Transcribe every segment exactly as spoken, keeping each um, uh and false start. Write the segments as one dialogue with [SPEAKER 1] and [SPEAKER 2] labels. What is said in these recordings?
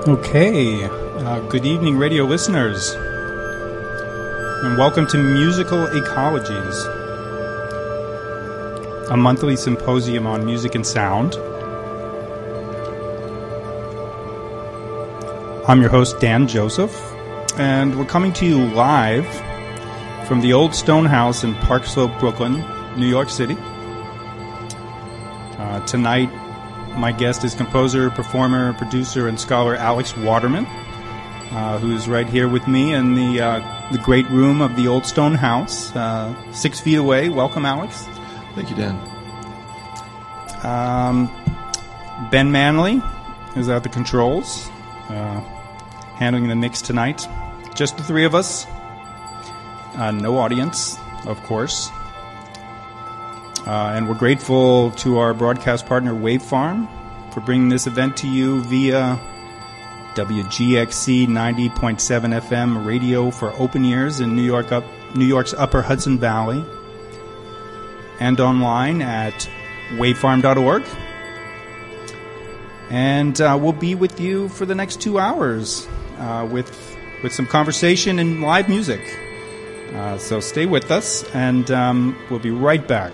[SPEAKER 1] Okay, uh, good evening, radio listeners, and welcome to Musical Ecologies, a monthly symposium on music and sound. I'm your host, Dan Joseph, and we're coming to you live from the Old Stone House in Park Slope, Brooklyn, New York City. Uh, tonight, my guest is composer, performer, producer, and scholar Alex Waterman, uh, who's right here with me in the uh, the great room of the Old Stone House, uh, six feet away. Welcome, Alex.
[SPEAKER 2] Thank you, Dan.
[SPEAKER 1] Um, Ben Manley is at the controls, uh, handling the mix tonight. Just the three of us. Uh, no audience, of course. Uh, and we're grateful to our broadcast partner, Wavefarm, for bringing this event to you via W G X C ninety point seven F M radio for open ears in New York, up, New York's Upper Hudson Valley, and online at wavefarm dot org. And uh, we'll be with you for the next two hours uh, with with some conversation and live music. Uh, so stay with us, and um, we'll be right back.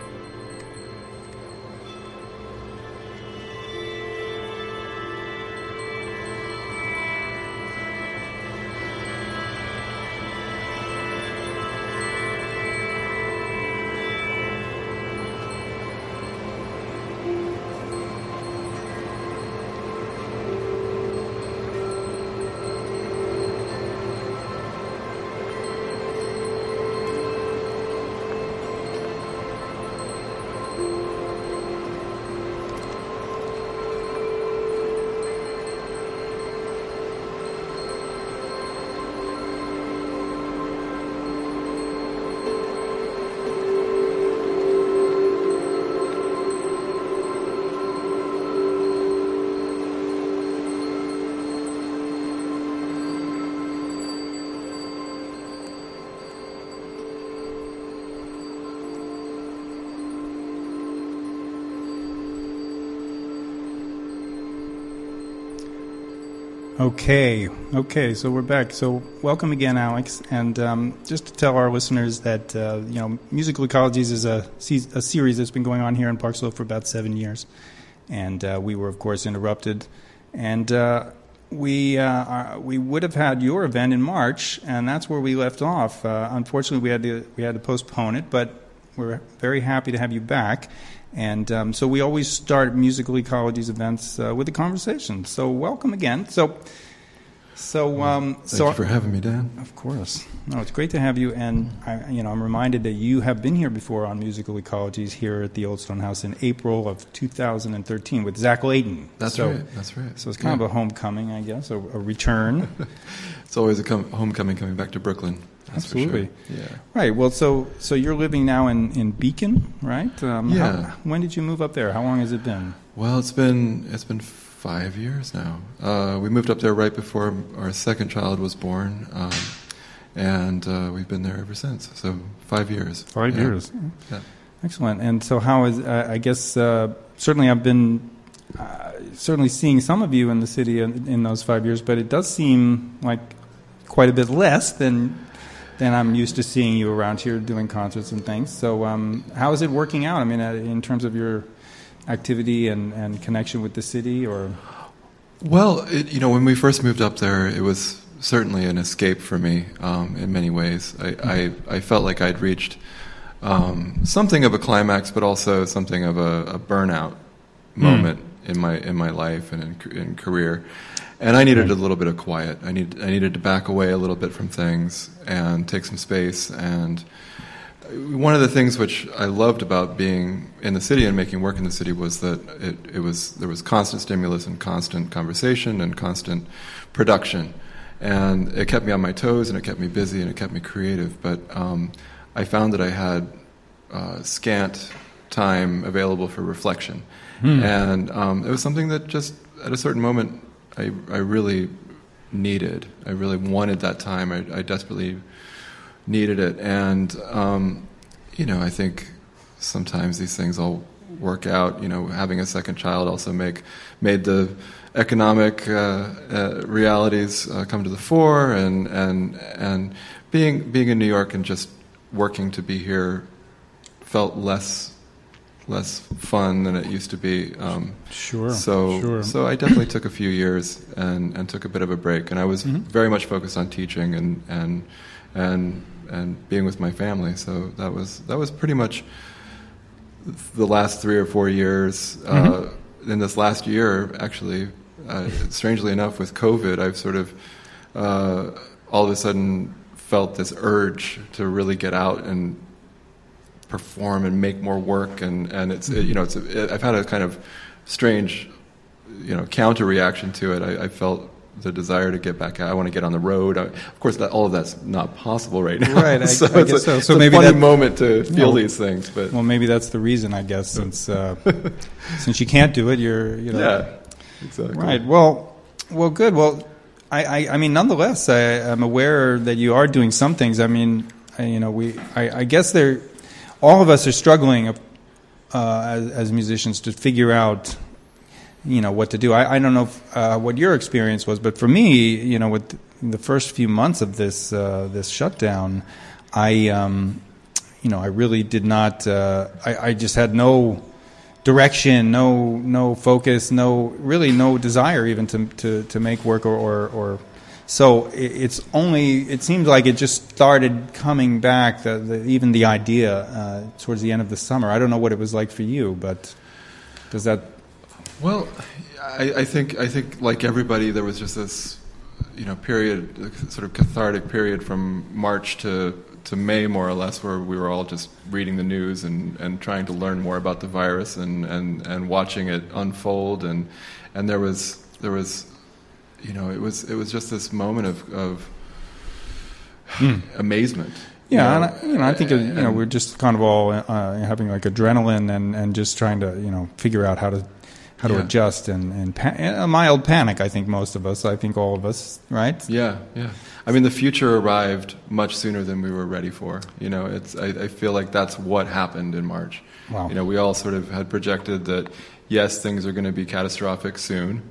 [SPEAKER 1] Okay, okay, so we're back. So welcome again, Alex. And um, just to tell our listeners that, uh, you know, Musical Ecologies is a, a series that's been going on here in Park Slope for about seven years. And uh, we were, of course, interrupted. And uh, we uh, are, we would have had your event in March, and that's where we left off. Uh, unfortunately, we had to we had to postpone it, but we're very happy to have you back. And um, so we always start Musical Ecologies events uh, with a conversation. So welcome again. So, so um,
[SPEAKER 2] thank
[SPEAKER 1] so
[SPEAKER 2] you for having me, Dan.
[SPEAKER 1] Of course. No, it's great to have you. And I, you know, I'm reminded that you have been here before on Musical Ecologies here at the Old Stone House in April of two thousand thirteen with Zach Layton.
[SPEAKER 2] That's
[SPEAKER 1] so,
[SPEAKER 2] right. That's right.
[SPEAKER 1] So it's kind yeah. of a homecoming, I guess, a, a return.
[SPEAKER 2] It's always a com- homecoming coming back to Brooklyn. That's
[SPEAKER 1] Absolutely.
[SPEAKER 2] For sure. Yeah.
[SPEAKER 1] Right. Well, so so you're living now in, in Beacon, right? Um,
[SPEAKER 2] yeah.
[SPEAKER 1] How, when did you move up there? How long has it been?
[SPEAKER 2] Well, it's been it's been five years now. Uh, we moved up there right before our second child was born, um, and uh, we've been there ever since. So five years.
[SPEAKER 1] Five
[SPEAKER 2] yeah.
[SPEAKER 1] years.
[SPEAKER 2] Yeah.
[SPEAKER 1] Excellent. And so, how is? Uh, I guess uh, certainly I've been uh, certainly seeing some of you in the city in, in those five years, but it does seem like quite a bit less than. And I'm used to seeing you around here doing concerts and things. So um, how is it working out? I mean, uh, in terms of your activity and, and connection with the city, or?
[SPEAKER 2] Well, it, you know, when we first moved up there, it was certainly an escape for me um, in many ways. I, I, I felt like I'd reached um, something of a climax, but also something of a, a burnout moment mm. in my in my life and in, in career. And I needed a little bit of quiet. I need I needed to back away a little bit from things and take some space. And one of the things which I loved about being in the city and making work in the city was that it, it was there was constant stimulus and constant conversation and constant production. And it kept me on my toes and it kept me busy and it kept me creative. But um, I found that I had uh, scant time available for reflection. Hmm. And um, it was something that just at a certain moment I, I really needed. I really wanted that time. I, I desperately needed it. And, um, you know, I think sometimes these things all work out. You know, having a second child also make made the economic uh, uh, realities uh, come to the fore, and and and being being in New York and just working to be here felt less less fun than it used to be. Um,
[SPEAKER 1] sure.
[SPEAKER 2] So
[SPEAKER 1] sure.
[SPEAKER 2] so I definitely took a few years and, and took a bit of a break, and I was
[SPEAKER 1] mm-hmm.
[SPEAKER 2] very much focused on teaching and and and and being with my family. So that was that was pretty much the last three or four years.
[SPEAKER 1] Mm-hmm.
[SPEAKER 2] Uh, in this last year, actually, uh, strangely enough, with COVID, I've sort of uh, all of a sudden felt this urge to really get out and perform and make more work, and and it's it, you know it's it, I've had a kind of strange you know counter reaction to it. I, I felt the desire to get back out. I want to get on the road. I, of course, that, all of that's not possible right now.
[SPEAKER 1] Right. I,
[SPEAKER 2] so
[SPEAKER 1] I
[SPEAKER 2] it's
[SPEAKER 1] guess
[SPEAKER 2] a,
[SPEAKER 1] so. So
[SPEAKER 2] it's
[SPEAKER 1] maybe
[SPEAKER 2] a funny
[SPEAKER 1] that,
[SPEAKER 2] moment to feel
[SPEAKER 1] you know,
[SPEAKER 2] these things. But
[SPEAKER 1] well, maybe that's the reason. I guess since uh, since you can't do it, you're you know.
[SPEAKER 2] Yeah. Exactly.
[SPEAKER 1] Right. Well. Well. Good. Well. I. I, I mean, nonetheless, I, I'm aware that you are doing some things. I mean, I, you know, we. I, I guess there. All of us are struggling uh, as, as musicians to figure out, you know, what to do. I, I don't know if, uh, what your experience was, but for me, you know, with the first few months of this uh, this shutdown, I, um, you know, I really did not. Uh, I, I just had no direction, no no focus, no really no desire even to to, to make work or or. or So it's only, it seems like it just started coming back, the, the, even the idea, uh, towards the end of the summer. I don't know what it was like for you, but does that...
[SPEAKER 2] Well, I, I think I think like everybody, there was just this, you know, period, sort of cathartic period from March to, to May, more or less, where we were all just reading the news and, and trying to learn more about the virus and, and, and watching it unfold. And, and there was there was... You know, it was it was just this moment of, of mm. amazement.
[SPEAKER 1] Yeah,
[SPEAKER 2] you know?
[SPEAKER 1] and I, you know, I think and, you know we're just kind of all uh, having like adrenaline and, and just trying to you know figure out how to how to
[SPEAKER 2] yeah.
[SPEAKER 1] adjust and and pa- a mild panic. I think most of us. I think all of us, right?
[SPEAKER 2] Yeah, yeah. I mean, the future arrived much sooner than we were ready for. You know, it's I, I feel like that's what happened in March.
[SPEAKER 1] Wow.
[SPEAKER 2] You know, we all sort of had projected that. Yes, things are going to be catastrophic soon,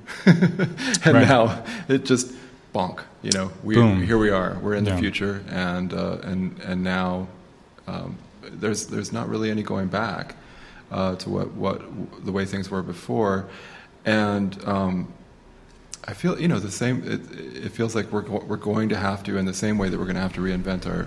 [SPEAKER 2] and
[SPEAKER 1] right.
[SPEAKER 2] now it just bonk. You know, we
[SPEAKER 1] Boom.
[SPEAKER 2] Here we are. We're in
[SPEAKER 1] yeah.
[SPEAKER 2] the future, and uh, and and now um, there's there's not really any going back uh, to what what the way things were before, and um, I feel you know the same. It, it feels like we're we're going to have to, in the same way that we're going to have to reinvent our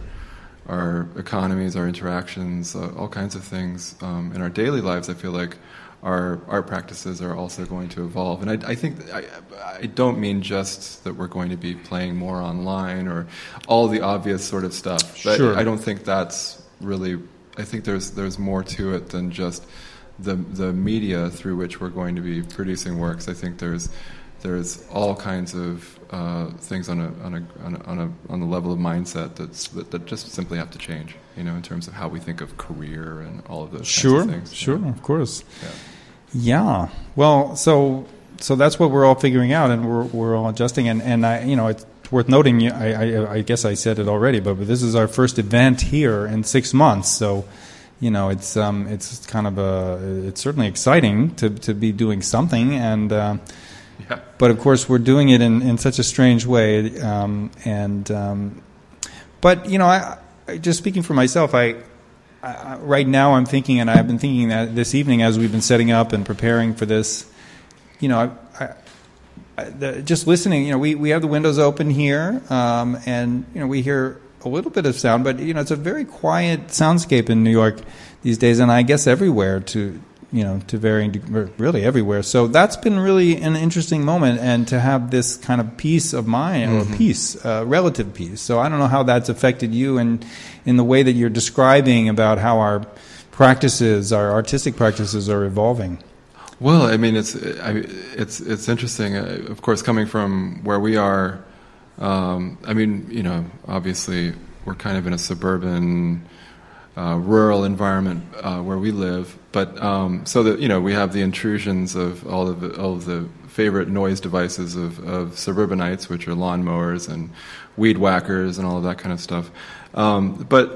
[SPEAKER 2] our economies, our interactions, uh, all kinds of things um, in our daily lives. I feel like. Our art practices are also going to evolve, and I, I think I, I don't mean just that we're going to be playing more online or all the obvious sort of stuff. But
[SPEAKER 1] sure.
[SPEAKER 2] I don't think that's really. I think there's there's more to it than just the the media through which we're going to be producing works. I think there's there's all kinds of uh, things on a on a on a on a on the level of mindset that's that, that just simply have to change. You know, in terms of how we think of career and all of those
[SPEAKER 1] sure,
[SPEAKER 2] kinds of things.
[SPEAKER 1] Sure,
[SPEAKER 2] yeah.
[SPEAKER 1] of course.
[SPEAKER 2] Yeah.
[SPEAKER 1] Yeah. Well, so so that's what we're all figuring out, and we're we're all adjusting. And, and I, you know, it's worth noting. I, I I guess I said it already, but this is our first event here in six months. So, you know, it's um it's kind of a it's certainly exciting to to be doing something, and uh,
[SPEAKER 2] yeah.
[SPEAKER 1] But of course, we're doing it in, in such a strange way. Um, and um, but you know, I, I just speaking for myself, I. I, right now I'm thinking, and I've been thinking that this evening as we've been setting up and preparing for this, you know, I, I, I, the, just listening, you know, we, we have the windows open here, um, and, you know, we hear a little bit of sound, but, you know, it's a very quiet soundscape in New York these days, and I guess everywhere to, you know, to varying, really everywhere. So that's been really an interesting moment, and to have this kind of peace of mind, mm-hmm. or peace, uh, relative peace. So I don't know how that's affected you and in the way that you're describing about how our practices, our artistic practices are evolving.
[SPEAKER 2] Well, I mean, it's I, it's it's interesting. Uh, of course, coming from where we are, um, I mean, you know, obviously we're kind of in a suburban, uh, rural environment uh, where we live. But um, so that you know, we have the intrusions of all of the, all of the favorite noise devices of, of suburbanites, which are lawnmowers and weed whackers and all of that kind of stuff. Um, but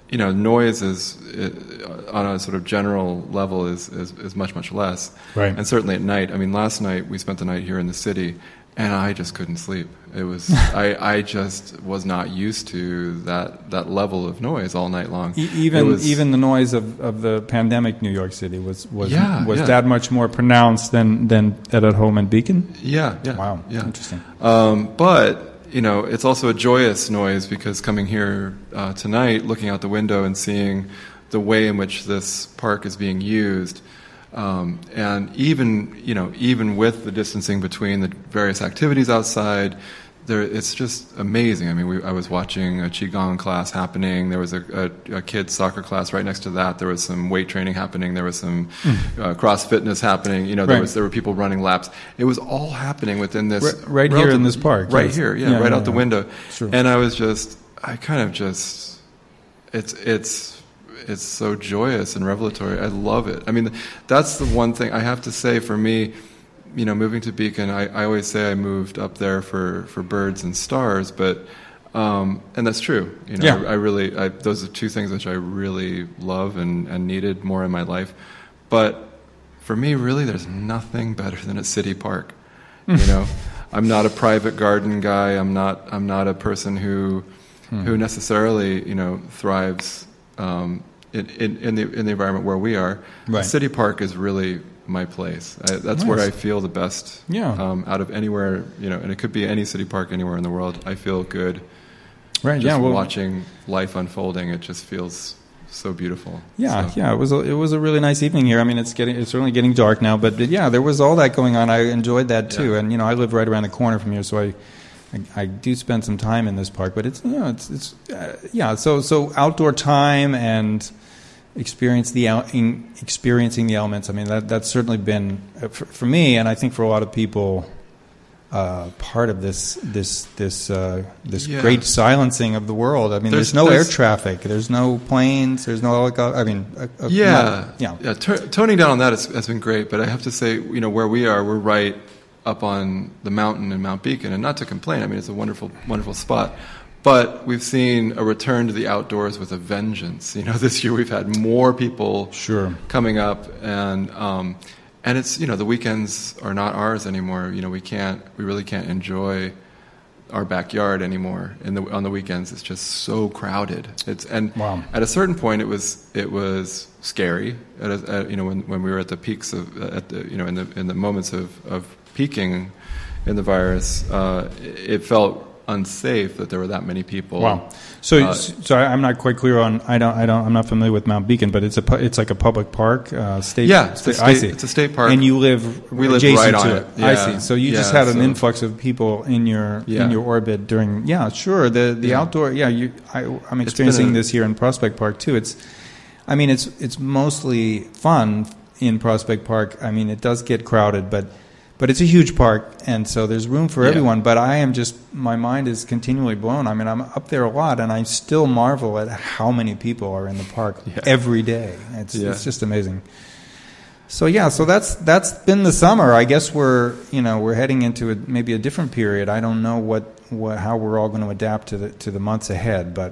[SPEAKER 2] you know, noise is uh, on a sort of general level is, is is much much less.
[SPEAKER 1] Right.
[SPEAKER 2] And certainly at night. I mean, last night we spent the night here in the city, and I just couldn't sleep. It was I, I just was not used to that, that level of noise all night long.
[SPEAKER 1] E- even
[SPEAKER 2] was,
[SPEAKER 1] even the noise of, of the pandemic New York City was was
[SPEAKER 2] yeah,
[SPEAKER 1] was
[SPEAKER 2] yeah.
[SPEAKER 1] that much more pronounced than than at, at home in Beacon?
[SPEAKER 2] Yeah, yeah.
[SPEAKER 1] Wow,
[SPEAKER 2] yeah.
[SPEAKER 1] interesting.
[SPEAKER 2] Um, but you know, it's also a joyous noise because coming here uh, tonight, looking out the window and seeing the way in which this park is being used. Um, and even, you know, even with the distancing between the various activities outside, there, it's just amazing. I mean, we, I was watching a Qigong class happening. There was a, a, a kid's soccer class right next to that. There was some weight training happening. There was some mm. uh, cross fitness happening. You know, there
[SPEAKER 1] right.
[SPEAKER 2] was there were people running laps. It was all happening within this
[SPEAKER 1] right, right here in this park.
[SPEAKER 2] Right
[SPEAKER 1] yes.
[SPEAKER 2] here, yeah,
[SPEAKER 1] yeah
[SPEAKER 2] right
[SPEAKER 1] yeah,
[SPEAKER 2] out the
[SPEAKER 1] yeah.
[SPEAKER 2] window.
[SPEAKER 1] Sure.
[SPEAKER 2] And I was just, I kind of just, it's it's. It's so joyous and revelatory. I love it. I mean, that's the one thing I have to say for me, you know, moving to Beacon, I, I always say I moved up there for, for birds and stars, but, um, and that's true. You know,
[SPEAKER 1] yeah.
[SPEAKER 2] I, I really, I, those are two things which I really love and, and needed more in my life. But for me, really, there's nothing better than a city park. You know, I'm not a private garden guy. I'm not, I'm not a person who, hmm. who necessarily, you know, thrives, um, In, in, in the in the environment where we are.
[SPEAKER 1] Right.
[SPEAKER 2] The city park is really my place. I, that's
[SPEAKER 1] nice.
[SPEAKER 2] where I feel the best.
[SPEAKER 1] Yeah.
[SPEAKER 2] Um, out of anywhere, you know, and it could be any city park anywhere in the world. I feel good.
[SPEAKER 1] Right.
[SPEAKER 2] Just
[SPEAKER 1] yeah. Well,
[SPEAKER 2] watching life unfolding, it just feels so beautiful.
[SPEAKER 1] Yeah.
[SPEAKER 2] So.
[SPEAKER 1] Yeah. It was a, it was a really nice evening here. I mean, it's getting it's certainly getting dark now, but yeah, there was all that going on. I enjoyed that too,
[SPEAKER 2] Yeah.
[SPEAKER 1] and you know, I live right around the corner from here, so I. I, I do spend some time in this park, but it's you know it's it's uh, yeah. So so outdoor time and experience the el- in experiencing the elements. I mean that that's certainly been uh, for, for me, and I think for a lot of people, uh, part of this this this uh, this
[SPEAKER 2] Yeah.
[SPEAKER 1] great silencing of the world. I mean, there's,
[SPEAKER 2] There's-
[SPEAKER 1] no
[SPEAKER 2] there's-
[SPEAKER 1] air traffic, there's no planes, there's no helicopter. I mean, uh, uh,
[SPEAKER 2] Yeah,
[SPEAKER 1] not- yeah,
[SPEAKER 2] yeah. T- toning down on that has, has been great, but I have to say, you know, where we are, we're right up on the mountain in Mount Beacon, and not to complain. I mean, it's a wonderful, wonderful spot. But we've seen a return to the outdoors with a vengeance. You know, this year we've had more people
[SPEAKER 1] Sure.
[SPEAKER 2] coming up, and um, and it's you know the weekends are not ours anymore. You know, we can't, we really can't enjoy our backyard anymore. In the on the weekends, it's just so crowded. It's and
[SPEAKER 1] Wow.
[SPEAKER 2] at a certain point, it was it was scary. At a, at, you know, when when we were at the peaks of at the you know in the in the moments of of peaking in the virus, uh, it felt unsafe that there were that many people.
[SPEAKER 1] Wow. So,
[SPEAKER 2] Uh,
[SPEAKER 1] so I'm not quite clear on. I don't. I don't. I'm not familiar with Mount Beacon, but it's a. pu- It's like a public park, uh, state.
[SPEAKER 2] Yeah, it's a
[SPEAKER 1] state, I
[SPEAKER 2] state-
[SPEAKER 1] see.
[SPEAKER 2] it's a state park.
[SPEAKER 1] and you live.
[SPEAKER 2] We live
[SPEAKER 1] adjacent
[SPEAKER 2] right on
[SPEAKER 1] to
[SPEAKER 2] it.
[SPEAKER 1] I
[SPEAKER 2] Yeah.
[SPEAKER 1] see. So you
[SPEAKER 2] Yeah,
[SPEAKER 1] just had an
[SPEAKER 2] so-
[SPEAKER 1] influx of people in your
[SPEAKER 2] Yeah.
[SPEAKER 1] in your orbit during. Yeah, sure. The the
[SPEAKER 2] Yeah.
[SPEAKER 1] outdoor. Yeah, you. I, I'm
[SPEAKER 2] been
[SPEAKER 1] experiencing
[SPEAKER 2] a-
[SPEAKER 1] this here in Prospect Park too. It's. I mean, it's it's mostly fun in Prospect Park. I mean, it does get crowded, but. But it's a huge park, and so there's room for
[SPEAKER 2] Yeah.
[SPEAKER 1] everyone. But I am just, my mind is continually blown. I mean, I'm up there a lot, and I still marvel at how many people are in the park
[SPEAKER 2] Yeah.
[SPEAKER 1] every day. It's
[SPEAKER 2] Yeah.
[SPEAKER 1] it's just amazing. So yeah, so that's that's been the summer. I guess we're you know we're heading into a, maybe a different period. I don't know what, what how we're all going to adapt to the to the months ahead, but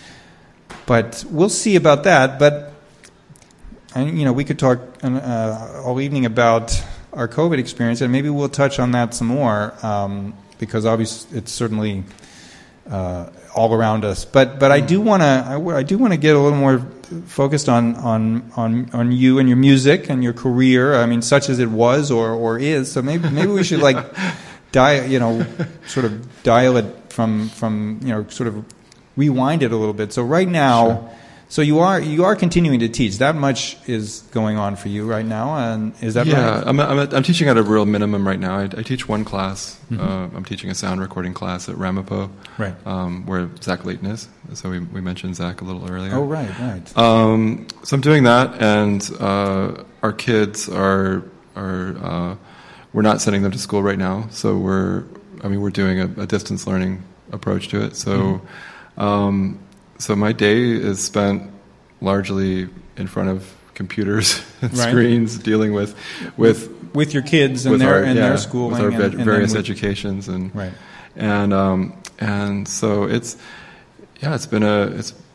[SPEAKER 1] but we'll see about that. But I, you know, we could talk uh, all evening about our COVID experience, and maybe we'll touch on that some more um, because obviously it's certainly uh, all around us. But but I do want to I, w- I do want to get a little more focused on, on on on you and your music and your career. I mean, such as it was or or is. So maybe maybe we should like dial you know sort of dial it from from you know sort of rewind it a little bit. So right now.
[SPEAKER 2] Sure.
[SPEAKER 1] So you are you are continuing to teach. That much is going on for you right now, and is that
[SPEAKER 2] yeah,
[SPEAKER 1] right?
[SPEAKER 2] I'm, I'm, I'm teaching at a real minimum right now. I, I teach one class.
[SPEAKER 1] Mm-hmm.
[SPEAKER 2] Uh, I'm teaching a sound recording class at Ramapo,
[SPEAKER 1] Right.
[SPEAKER 2] um, where Zach Layton is. So we, we mentioned Zach a little earlier.
[SPEAKER 1] Oh, right, right.
[SPEAKER 2] Um, so I'm doing that, and uh, our kids are are uh, we're not sending them to school right now. So we're I mean we're doing a, a distance learning approach to it. So. Mm-hmm. Um, So my day is spent largely in front of computers and
[SPEAKER 1] Right.
[SPEAKER 2] screens, dealing with with
[SPEAKER 1] with your kids and
[SPEAKER 2] with
[SPEAKER 1] their
[SPEAKER 2] our,
[SPEAKER 1] and
[SPEAKER 2] yeah,
[SPEAKER 1] their schooling,
[SPEAKER 2] with our
[SPEAKER 1] and,
[SPEAKER 2] ed-
[SPEAKER 1] and
[SPEAKER 2] various
[SPEAKER 1] then with,
[SPEAKER 2] educations, and
[SPEAKER 1] right.
[SPEAKER 2] and um, and so it's yeah, it's been a it's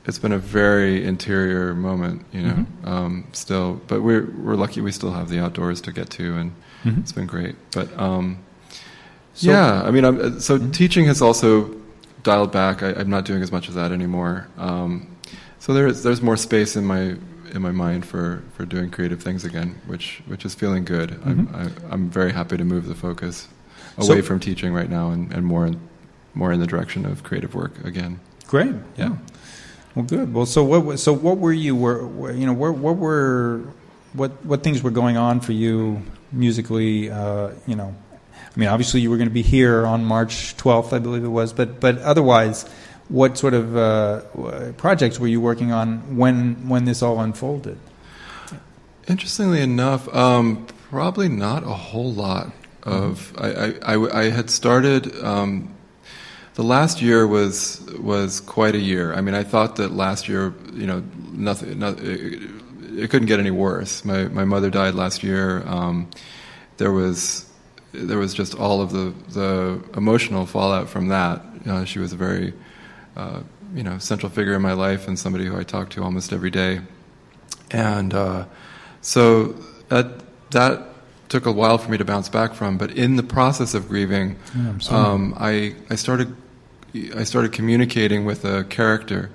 [SPEAKER 2] it's been a very interior moment, you know. Mm-hmm. Um, still, but we're we're lucky we still have the outdoors to get to, and mm-hmm. it's been great. But um, so, yeah, I mean, I'm, so mm-hmm. teaching has also dialed back. I, I'm not doing as much of that anymore. Um, so there's there's more space in my in my mind for, for doing creative things again, which which is feeling good. Mm-hmm. I'm I, I'm very happy to move the focus away so, from teaching right now and, and more in, more in the direction of creative work again.
[SPEAKER 1] Great, yeah. Well, good. Well, so what so what were you were you know where, what were what what things were going on for you musically? Uh, you know, I mean, obviously you were going to be here on March twelfth, I believe it was, but but otherwise, what sort of uh, projects were you working on when when this all unfolded?
[SPEAKER 2] Interestingly enough, um, probably not a whole lot of. Mm-hmm. I, I, I had started. Um, the last year was was quite a year. I mean, I thought that last year, you know, nothing. nothing it, it couldn't get any worse. My my mother died last year. Um, there was there was just all of the the emotional fallout from that. Uh, she was a very Uh, you know, central figure in my life and somebody who I talk to almost every day. And uh, so that, that took a while for me to bounce back from. But in the process of grieving, yeah, um, I, I started I started communicating with a character.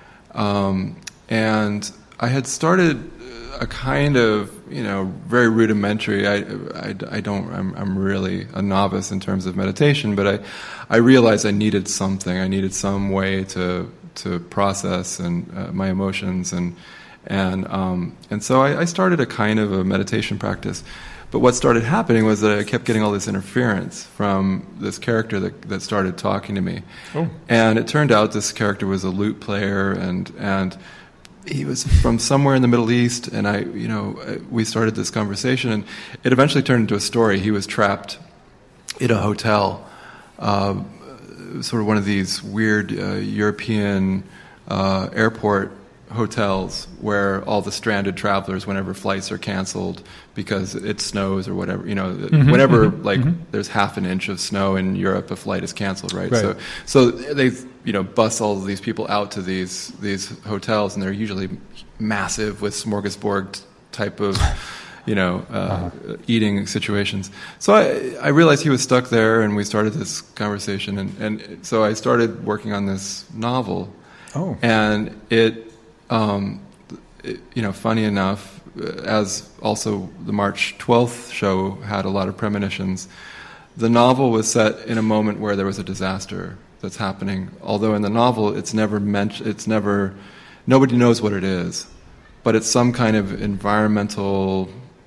[SPEAKER 2] Um, and I had started a kind of, you know, very rudimentary, I, I, I don't, I'm, I'm really a novice in terms of meditation, but I, I realized I needed something. I needed some way to, to process and uh, my emotions, and, and, um, and so I, I started a kind of a meditation practice. But what started happening was that I kept getting all this interference from this character that, that started talking to me. Oh. And it turned out this character was a lute player, and, and, he was from somewhere in the Middle East, and I, you know, we started this conversation, and it eventually turned into a story. He was trapped in a hotel, uh, sort of one of these weird uh, European uh, airport hotels where all the stranded travelers, whenever flights are canceled because it snows or whatever, you know, mm-hmm, whenever mm-hmm, like mm-hmm. there's half an inch of snow in Europe, a flight is canceled, right? right. So, so they, you know, bus all of these people out to these these hotels, and they're usually massive with smorgasbord type of, you know, uh, uh-huh. eating situations. So I, I realized he was stuck there, and we started this conversation, and, and so I started working on this novel.
[SPEAKER 1] Oh.
[SPEAKER 2] And it, um, it, you know, funny enough, as also the March twelfth show had a lot of premonitions, the novel was set in a moment where there was a disaster that's happening. Although in the novel, it's never mentioned, it's never, nobody knows what it is, but it's some kind of environmental,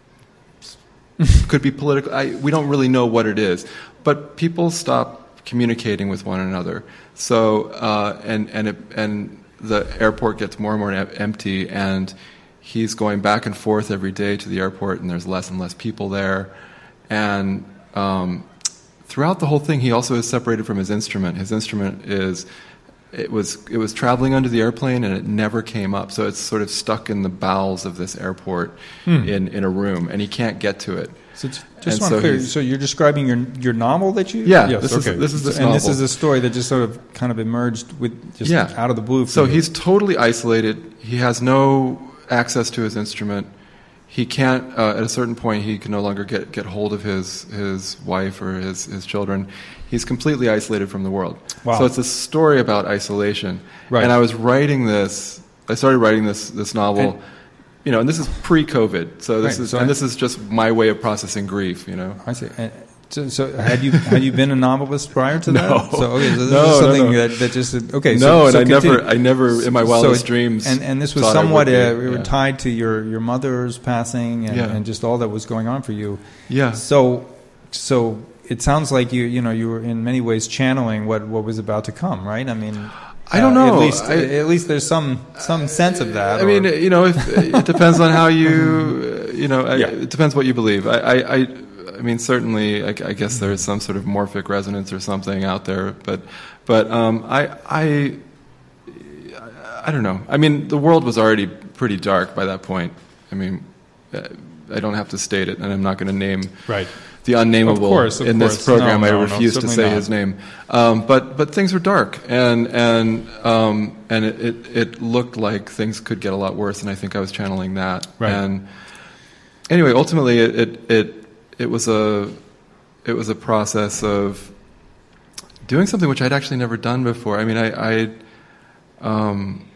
[SPEAKER 2] could be political, I, we don't really know what it is. But people stop communicating with one another. So, uh, and, and, it, and the airport gets more and more empty, and he's going back and forth every day to the airport, and there's less and less people there. And um, throughout the whole thing, he also is separated from his instrument. His instrument is, it was it was traveling under the airplane, and it never came up. So it's sort of stuck in the bowels of this airport hmm. in, in a room, and he can't get to it.
[SPEAKER 1] So just want to clear, so you're describing your your novel that you...
[SPEAKER 2] Yeah,
[SPEAKER 1] yes,
[SPEAKER 2] this,
[SPEAKER 1] okay.
[SPEAKER 2] is, this is this
[SPEAKER 1] and
[SPEAKER 2] novel.
[SPEAKER 1] this is a story that just sort of kind of emerged with just
[SPEAKER 2] yeah.
[SPEAKER 1] out of the blue.
[SPEAKER 2] So
[SPEAKER 1] you.
[SPEAKER 2] He's totally isolated. He has no access to his instrument. He can't, uh, at a certain point, he can no longer get, get hold of his, his wife or his, his children. He's completely isolated from the world.
[SPEAKER 1] Wow.
[SPEAKER 2] So it's a story about isolation.
[SPEAKER 1] Right.
[SPEAKER 2] And I was writing this, I started writing this, this novel, and, you know, and this is pre-COVID. So this
[SPEAKER 1] right,
[SPEAKER 2] is,
[SPEAKER 1] so
[SPEAKER 2] and
[SPEAKER 1] I,
[SPEAKER 2] this is just my way of processing grief, you know.
[SPEAKER 1] I see. And so, so had you had you been a novelist prior to that?
[SPEAKER 2] No.
[SPEAKER 1] So okay, so this
[SPEAKER 2] no,
[SPEAKER 1] is something
[SPEAKER 2] no, no.
[SPEAKER 1] that, that just okay.
[SPEAKER 2] No,
[SPEAKER 1] so,
[SPEAKER 2] and
[SPEAKER 1] so
[SPEAKER 2] I
[SPEAKER 1] continue.
[SPEAKER 2] never, I never in my wildest
[SPEAKER 1] so it,
[SPEAKER 2] dreams.
[SPEAKER 1] And and this was
[SPEAKER 2] thought
[SPEAKER 1] somewhat
[SPEAKER 2] I
[SPEAKER 1] uh,
[SPEAKER 2] would be, yeah.
[SPEAKER 1] tied to your, your mother's passing and,
[SPEAKER 2] yeah.
[SPEAKER 1] and just all that was going on for you.
[SPEAKER 2] Yeah.
[SPEAKER 1] So so it sounds like you you know you were in many ways channeling what, what was about to come, right? I mean.
[SPEAKER 2] I don't know.
[SPEAKER 1] Uh, at least,
[SPEAKER 2] I,
[SPEAKER 1] at least there's some some sense of that.
[SPEAKER 2] I
[SPEAKER 1] or,
[SPEAKER 2] mean, you know, if, it depends on how you, you know,
[SPEAKER 1] yeah.
[SPEAKER 2] it depends what you believe. I, I, I, I mean, certainly, I, I guess there is some sort of morphic resonance or something out there, but, but um, I, I, I don't know. I mean, the world was already pretty dark by that point. I mean, I don't have to state it, and I'm not going to name
[SPEAKER 1] right.
[SPEAKER 2] the unnameable
[SPEAKER 1] of course, of
[SPEAKER 2] in
[SPEAKER 1] course.
[SPEAKER 2] this program.
[SPEAKER 1] No, no,
[SPEAKER 2] I refuse
[SPEAKER 1] no,
[SPEAKER 2] to say
[SPEAKER 1] not.
[SPEAKER 2] his name. Um, but but things were dark, and and um, and it, it it looked like things could get a lot worse, and I think I was channeling that.
[SPEAKER 1] Right.
[SPEAKER 2] And anyway, ultimately, it it it, it was a it was a process of doing something which I'd actually never done before. I mean, I I'd, um,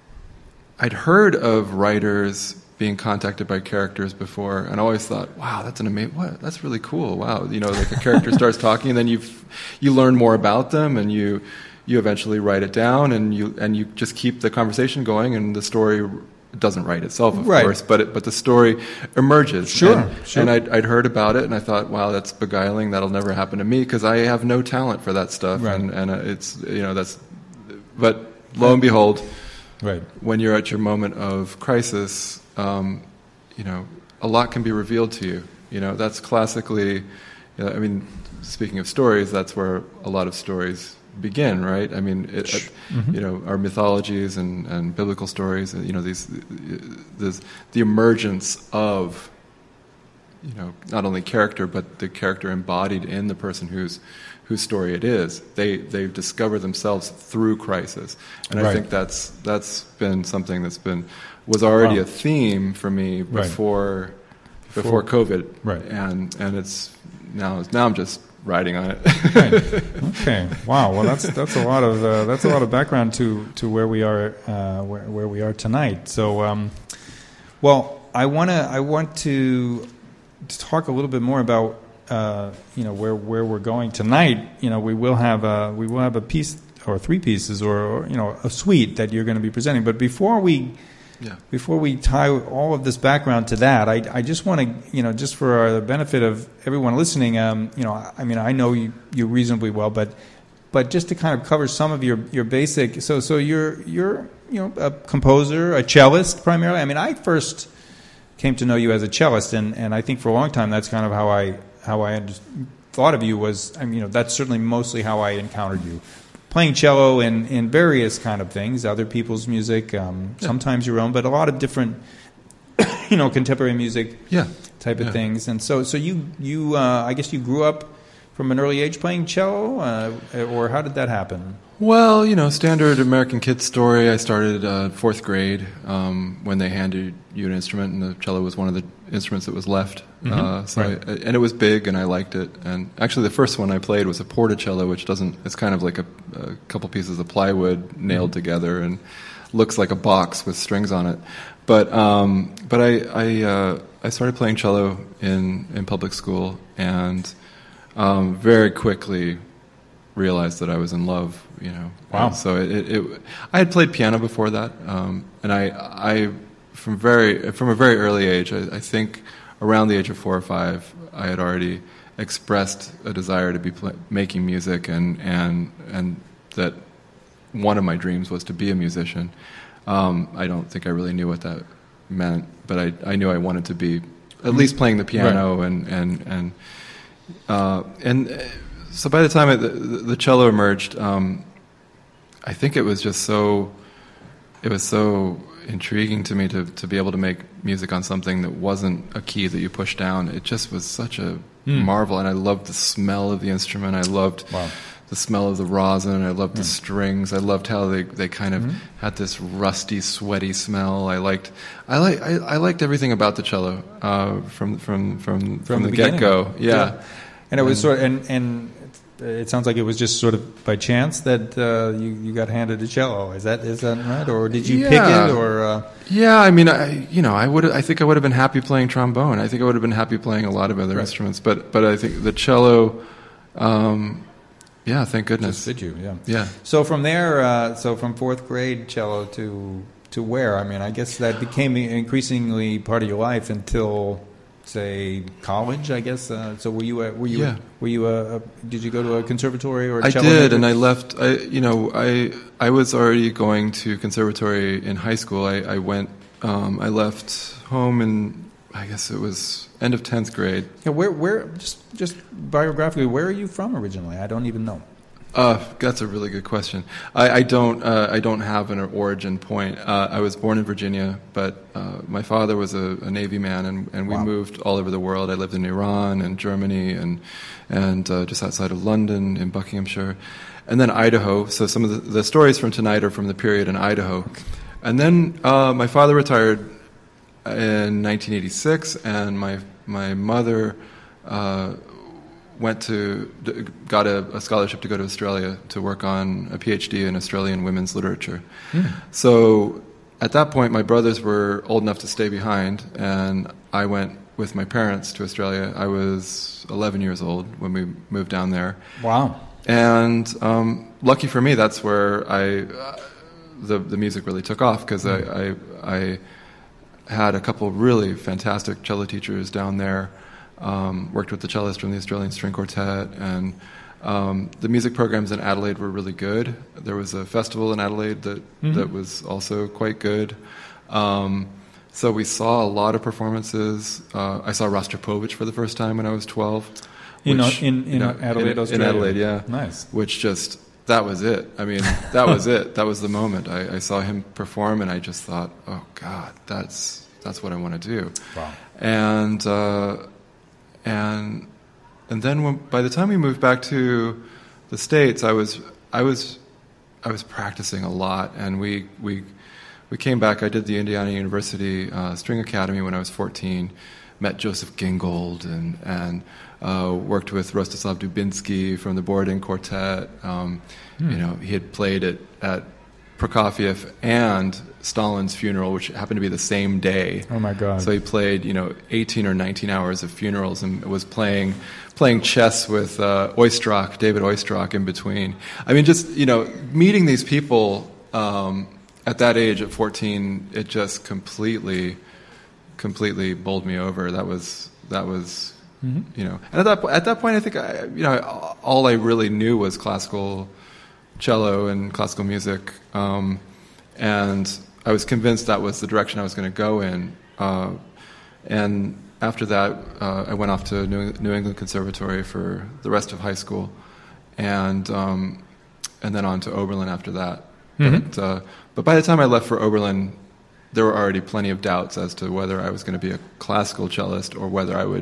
[SPEAKER 2] I'd heard of writers being contacted by characters before, and I always thought, wow, that's an amazing, what, that's really cool. Wow, you know, like a character starts talking, and then you you learn more about them, and you you eventually write it down, and you and you just keep the conversation going, and the story doesn't write itself, of
[SPEAKER 1] right.
[SPEAKER 2] course, but it, but the story emerges.
[SPEAKER 1] Sure,
[SPEAKER 2] and,
[SPEAKER 1] sure.
[SPEAKER 2] And I'd, I'd heard about it, and I thought, wow, that's beguiling. That'll never happen to me because I have no talent for that stuff,
[SPEAKER 1] right.
[SPEAKER 2] and and uh, it's you know that's, but lo and behold,
[SPEAKER 1] right.
[SPEAKER 2] when you're at your moment of crisis. Um, you know, a lot can be revealed to you. You know, that's classically, you know, I mean, speaking of stories, that's where a lot of stories begin, right? I mean, it, mm-hmm. you know, our mythologies and, and biblical stories, and, you know, these, this, the emergence of, you know, not only character, but the character embodied in the person whose whose story it is. They they discover themselves through crisis, and
[SPEAKER 1] right.
[SPEAKER 2] I think that's that's been something that's been was already
[SPEAKER 1] wow.
[SPEAKER 2] a theme for me before
[SPEAKER 1] right.
[SPEAKER 2] before COVID,
[SPEAKER 1] right?
[SPEAKER 2] And and it's now now I'm just riding on it.
[SPEAKER 1] Right. Okay. Wow. Well, that's that's a lot of uh, that's a lot of background to to where we are uh, where where we are tonight. So, um, well, I wanna I want to talk a little bit more about uh, you know where where we're going tonight. You know, we will have a we will have a piece or three pieces or, or you know a suite that you're going to be presenting. But before we
[SPEAKER 2] Yeah.
[SPEAKER 1] Before we tie all of this background to that, I, I just want to, you know, just for the benefit of everyone listening, um, you know, I mean, I know you, you reasonably well, but but just to kind of cover some of your, your basic, so so you're you're you know a composer, a cellist primarily. I mean, I first came to know you as a cellist, and, and I think for a long time that's kind of how I how I thought of you was, I mean, you know, that's certainly mostly how I encountered you. Playing cello in, in various kind of things, other people's music, um, yeah. sometimes your own, but a lot of different, you know, contemporary music
[SPEAKER 2] yeah.
[SPEAKER 1] type of
[SPEAKER 2] yeah.
[SPEAKER 1] things. And so, so you, you, uh, I guess you grew up from an early age playing cello, uh, or how did that happen?
[SPEAKER 2] Well, you know, standard American kid story. I started uh, fourth grade um, when they handed you an instrument, and the cello was one of the instruments that was left.
[SPEAKER 1] Mm-hmm.
[SPEAKER 2] Uh, so
[SPEAKER 1] right.
[SPEAKER 2] I, and it was big, and I liked it. And actually, the first one I played was a portacello, which doesn't. It's kind of like a, a couple pieces of plywood nailed mm-hmm. together, and looks like a box with strings on it. But um, but I I, uh, I started playing cello in in public school, and um, very quickly realized that I was in love. You know,
[SPEAKER 1] wow.
[SPEAKER 2] And so it, it, it. I had played piano before that, um, and I, I, from very, from a very early age, I, I think around the age of four or five, I had already expressed a desire to be play, making music, and and and that one of my dreams was to be a musician. Um, I don't think I really knew what that meant, but I, I knew I wanted to be at least playing the piano, right. and and and uh, and. So by the time it, the, the cello emerged, um, I think it was just so, it was so intriguing to me to, to be able to make music on something that wasn't a key that you push down. It just was such a mm. marvel, and I loved the smell of the instrument. I loved
[SPEAKER 1] wow.
[SPEAKER 2] the smell of the rosin. I loved
[SPEAKER 1] mm.
[SPEAKER 2] the strings. I loved how they, they kind of
[SPEAKER 1] mm-hmm.
[SPEAKER 2] had this rusty, sweaty smell. I liked I like I, I liked everything about the cello uh, from from from
[SPEAKER 1] from,
[SPEAKER 2] from
[SPEAKER 1] the,
[SPEAKER 2] the get go. Yeah.
[SPEAKER 1] yeah, and it was sort of, and and. It sounds like it was just sort of by chance that uh, you you got handed a cello. Is that is that right, or did you
[SPEAKER 2] yeah.
[SPEAKER 1] pick it, or? Uh...
[SPEAKER 2] Yeah, I mean, I you know, I would I think I would have been happy playing trombone. I think I would have been happy playing a lot of other
[SPEAKER 1] right.
[SPEAKER 2] instruments, but but I think the cello, um, yeah, thank goodness.
[SPEAKER 1] Just did you? Yeah.
[SPEAKER 2] Yeah.
[SPEAKER 1] So from there, uh, so from fourth grade cello to to where? I mean, I guess that became increasingly part of your life until, say, college, I guess. Uh, so were you a, were you
[SPEAKER 2] yeah.
[SPEAKER 1] were you a, a did you go to a conservatory or a
[SPEAKER 2] I
[SPEAKER 1] cello
[SPEAKER 2] did,
[SPEAKER 1] major?
[SPEAKER 2] and I left. I you know I I was already going to conservatory in high school. I, I went. Um, I left home in, I guess it was end of tenth grade.
[SPEAKER 1] Yeah, where where just just biographically, where are you from originally? I don't even know.
[SPEAKER 2] Uh, that's a really good question. I, I don't. Uh, I don't have an origin point. Uh, I was born in Virginia, but uh, my father was a, a Navy man, and, and we
[SPEAKER 1] Wow.
[SPEAKER 2] moved all over the world. I lived in Iran and Germany, and and uh, just outside of London in Buckinghamshire, and then Idaho. So some of the, the stories from tonight are from the period in Idaho, and then uh, my father retired in nineteen eighty-six, and my my mother. Uh, went to, got a, a scholarship to go to Australia to work on a PhD in Australian women's literature. Mm. So at that point, my brothers were old enough to stay behind, and I went with my parents to Australia. I was eleven years old when we moved down there.
[SPEAKER 1] Wow.
[SPEAKER 2] And um, lucky for me, that's where I, uh, the, the music really took off, because mm. I, I, I had a couple really fantastic cello teachers down there. Um, worked with the cellist from the Australian String Quartet, and um, the music programs in Adelaide were really good. There was a festival in Adelaide that, mm-hmm. that was also quite good. Um, so we saw a lot of performances. Uh, I saw Rostropovich for the first time when I was twelve.
[SPEAKER 1] In,
[SPEAKER 2] which,
[SPEAKER 1] in, in
[SPEAKER 2] you know,
[SPEAKER 1] Adelaide,
[SPEAKER 2] in,
[SPEAKER 1] Australia?
[SPEAKER 2] In Adelaide, yeah.
[SPEAKER 1] Nice.
[SPEAKER 2] Which just, that was it. I mean, that was it. That was the moment. I, I saw him perform, and I just thought, oh, God, that's that's what I want to do.
[SPEAKER 1] Wow.
[SPEAKER 2] And... Uh, And and then when, by the time we moved back to the States, I was I was I was practicing a lot, and we we we came back. I did the Indiana University uh, String Academy when I was fourteen. Met Joseph Gingold and and uh, worked with Rostislav Dubinsky from the Borodin Quartet. Um, hmm. You know, he had played at at Prokofiev and Stalin's funeral, which happened to be the same day.
[SPEAKER 1] Oh my God!
[SPEAKER 2] So he played, you know, eighteen or nineteen hours of funerals, and was playing playing chess with uh, Oistrakh, David Oistrakh, in between. I mean, just, you know, meeting these people um, at that age, at fourteen, it just completely, completely bowled me over. That was that was, mm-hmm. you know, and at that at that point, I think I, you know, all I really knew was classical cello and classical music, um, and I was convinced that was the direction I was going to go in. Uh, and after that, uh, I went off to New, New England Conservatory for the rest of high school, and um, and then on to Oberlin after that. Mm-hmm. But, uh, but by the time I left for Oberlin, there were already plenty of doubts as to whether I was going to be a classical cellist or whether I would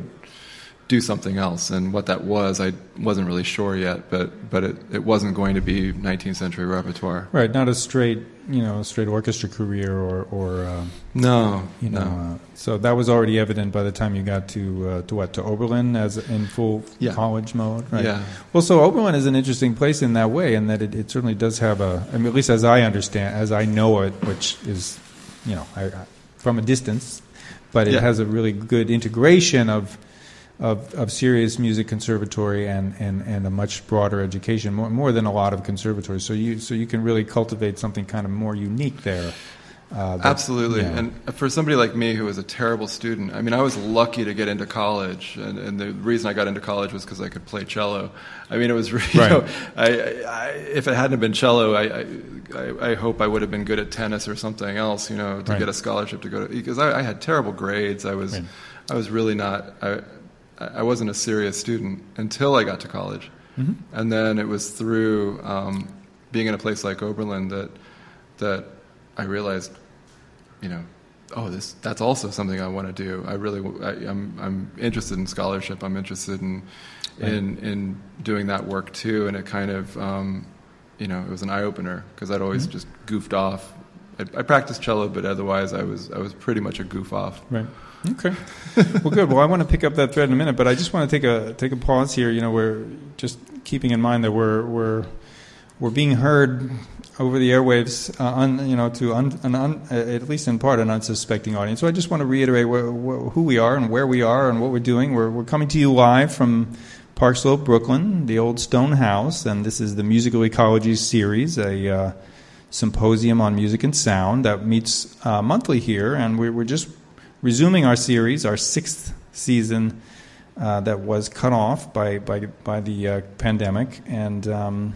[SPEAKER 2] do something else, and what that was, I wasn't really sure yet. But but it, it wasn't going to be nineteenth century repertoire.
[SPEAKER 1] Right, not a straight you know straight orchestra career or or uh,
[SPEAKER 2] no
[SPEAKER 1] you know.
[SPEAKER 2] No.
[SPEAKER 1] Uh, so that was already evident by the time you got to uh, to what to Oberlin as in full
[SPEAKER 2] yeah.
[SPEAKER 1] college mode. Right.
[SPEAKER 2] Yeah.
[SPEAKER 1] Well, so Oberlin is an interesting place in that way, in that it, it certainly does have a. I mean, at least as I understand, as I know it, which is, you know, I, I, from a distance, but it
[SPEAKER 2] yeah.
[SPEAKER 1] has a really good integration of. Of, of serious music conservatory and, and, and a much broader education, more, more than a lot of conservatories. So you so you can really cultivate something kind of more unique there. Uh, that,
[SPEAKER 2] Absolutely.
[SPEAKER 1] You know.
[SPEAKER 2] And for somebody like me who was a terrible student, I mean, I was lucky to get into college, and, and the reason I got into college was because I could play cello. I mean, it was really,
[SPEAKER 1] right.
[SPEAKER 2] you know, I, I, if it hadn't been cello, I, I, I hope I would have been good at tennis or something else, you know, to
[SPEAKER 1] right.
[SPEAKER 2] get a scholarship to go to, because I, I had terrible grades. I was,
[SPEAKER 1] right.
[SPEAKER 2] I was really not, I, I wasn't a serious student until I got to college. Mm-hmm. And then it was through um, being in a place like Oberlin that that I realized, you know, oh, this that's also something I want to do. I really, I, I'm I'm interested in scholarship. I'm interested in right. in in doing that work too. And it kind of, um, you know, it was an eye opener, because I'd always mm-hmm. just goofed off. I, I practiced cello, but otherwise I was I was pretty much a goof off.
[SPEAKER 1] Right. Okay. Well, good. Well, I want to pick up that thread in a minute, but I just want to take a take a pause here. You know, we're just keeping in mind that we're we're we're being heard over the airwaves, uh, un, you know, to un, an un, at least in part an unsuspecting audience. So I just want to reiterate wh- wh- who we are and where we are and what we're doing. We're we're coming to you live from Park Slope, Brooklyn, the old stone house, and this is the Musical Ecology series, a uh, symposium on music and sound that meets uh, monthly here, and we're, we're just resuming our series, our sixth season uh, that was cut off by by, by the uh, pandemic, and um,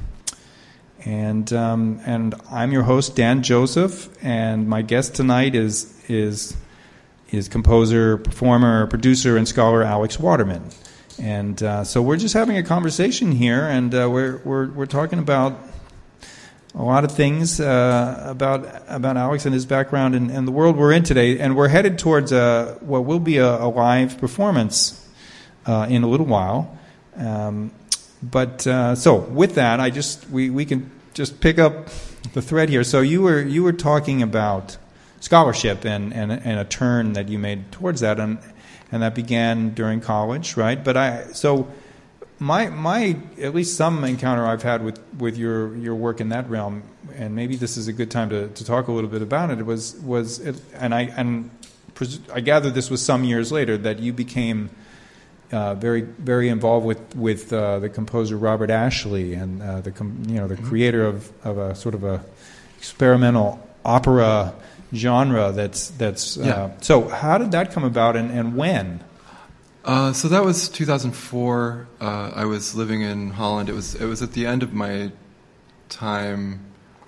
[SPEAKER 1] and um, and I'm your host, Dan Joseph, and my guest tonight is is is composer, performer, producer, and scholar Alex Waterman. And uh, so we're just having a conversation here, and uh, we're we're we're talking about a lot of things uh, about about Alex and his background and, and the world we're in today. And we're headed towards a, what will be a, a live performance uh, in a little while. Um, but uh, so with that, I just we, we can just pick up the thread here. So you were you were talking about scholarship and, and and a turn that you made towards that, and and that began during college, right? But I so. My my at least some encounter I've had with, with your, your work in that realm, and maybe this is a good time to, to talk a little bit about it. Was was it, and I and I gather this was some years later that you became uh, very very involved with with uh, the composer Robert Ashley and uh, the com, you know the creator of, of a sort of a experimental opera genre. That's that's uh,
[SPEAKER 2] yeah.
[SPEAKER 1] So how did that come about, and, and when?
[SPEAKER 2] Uh, so that was two thousand four. Uh, I was living in Holland. It was it was at the end of my time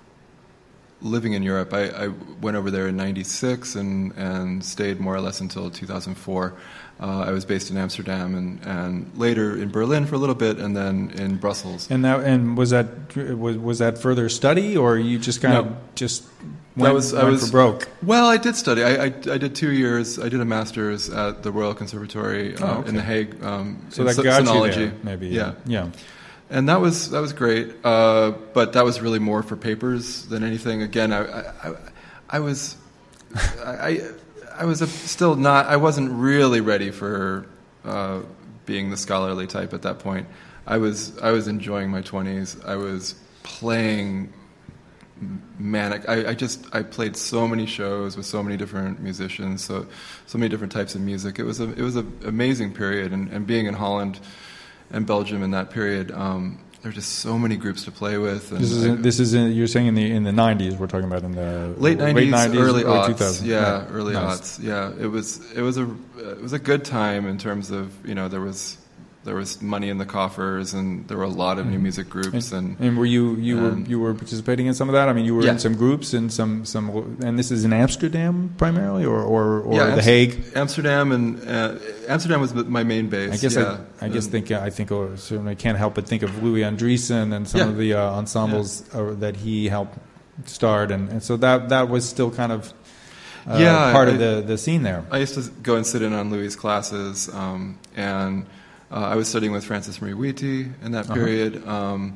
[SPEAKER 2] living in Europe. I, I went over there in ninety-six and, and stayed more or less until two thousand four. Uh, I was based in Amsterdam and, and later in Berlin for a little bit, and then in Brussels.
[SPEAKER 1] And that and was that was was that further study, or you just kind
[SPEAKER 2] no.
[SPEAKER 1] of just went,
[SPEAKER 2] that was,
[SPEAKER 1] went
[SPEAKER 2] I was,
[SPEAKER 1] for broke?
[SPEAKER 2] Well, I did study. I, I, I did two years. I did a master's at the Royal Conservatory uh,
[SPEAKER 1] oh, okay.
[SPEAKER 2] in The Hague. Um,
[SPEAKER 1] so
[SPEAKER 2] in
[SPEAKER 1] that
[SPEAKER 2] so-
[SPEAKER 1] got
[SPEAKER 2] sonology.
[SPEAKER 1] you there, maybe.
[SPEAKER 2] Yeah,
[SPEAKER 1] yeah.
[SPEAKER 2] And that was that was great. Uh, but that was really more for papers than anything. Again, I I, I, I was I I was a, still not. I wasn't really ready for uh, being the scholarly type at that point. I was I was enjoying my twenties. I was playing manic. I, I just I played so many shows with so many different musicians, so so many different types of music. It was a it was an amazing period, and, and being in Holland and Belgium in that period, um, there were just so many groups to play with. And
[SPEAKER 1] This is in, this is in, you're saying in the in the nineties. We're talking about in the
[SPEAKER 2] late nineties, early aughts.
[SPEAKER 1] two thousands.
[SPEAKER 2] Yeah,
[SPEAKER 1] yeah,
[SPEAKER 2] early
[SPEAKER 1] nice.
[SPEAKER 2] aughts. Yeah, it was it was a it was a good time in terms of, you know, there was. There was money in the coffers, and there were a lot of new music groups. And,
[SPEAKER 1] and, and were you you
[SPEAKER 2] and,
[SPEAKER 1] were you were participating in some of that? I mean, you were
[SPEAKER 2] yeah.
[SPEAKER 1] in some groups and some some. And this is in Amsterdam primarily, or or, or
[SPEAKER 2] yeah,
[SPEAKER 1] The Hague.
[SPEAKER 2] Amsterdam and uh, Amsterdam was my main base.
[SPEAKER 1] I guess
[SPEAKER 2] yeah.
[SPEAKER 1] I, I just think I think oh, certainly can't help but think of Louis Andriessen and some
[SPEAKER 2] yeah.
[SPEAKER 1] of the uh, ensembles yeah. uh, that he helped start, and, and so that that was still kind of uh,
[SPEAKER 2] yeah,
[SPEAKER 1] part
[SPEAKER 2] I,
[SPEAKER 1] of the the scene there.
[SPEAKER 2] I used to go and sit in on Louis' classes, um, and. Uh, I was studying with Francis Marie Wheaty in that
[SPEAKER 1] Uh-huh.
[SPEAKER 2] period, um,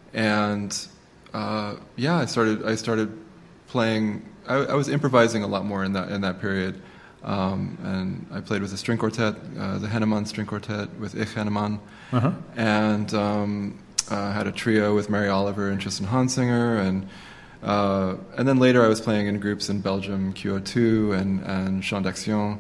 [SPEAKER 2] and uh, yeah, I started. I started playing. I, I was improvising a lot more in that in that period, um, and I played with a string quartet, uh, the Henneman String Quartet with Ich Henneman,
[SPEAKER 1] Uh-huh.
[SPEAKER 2] and um, uh, had a trio with Mary Oliver and Tristan Hansinger, and uh, and then later I was playing in groups in Belgium, Q O two and and Chant d'Action,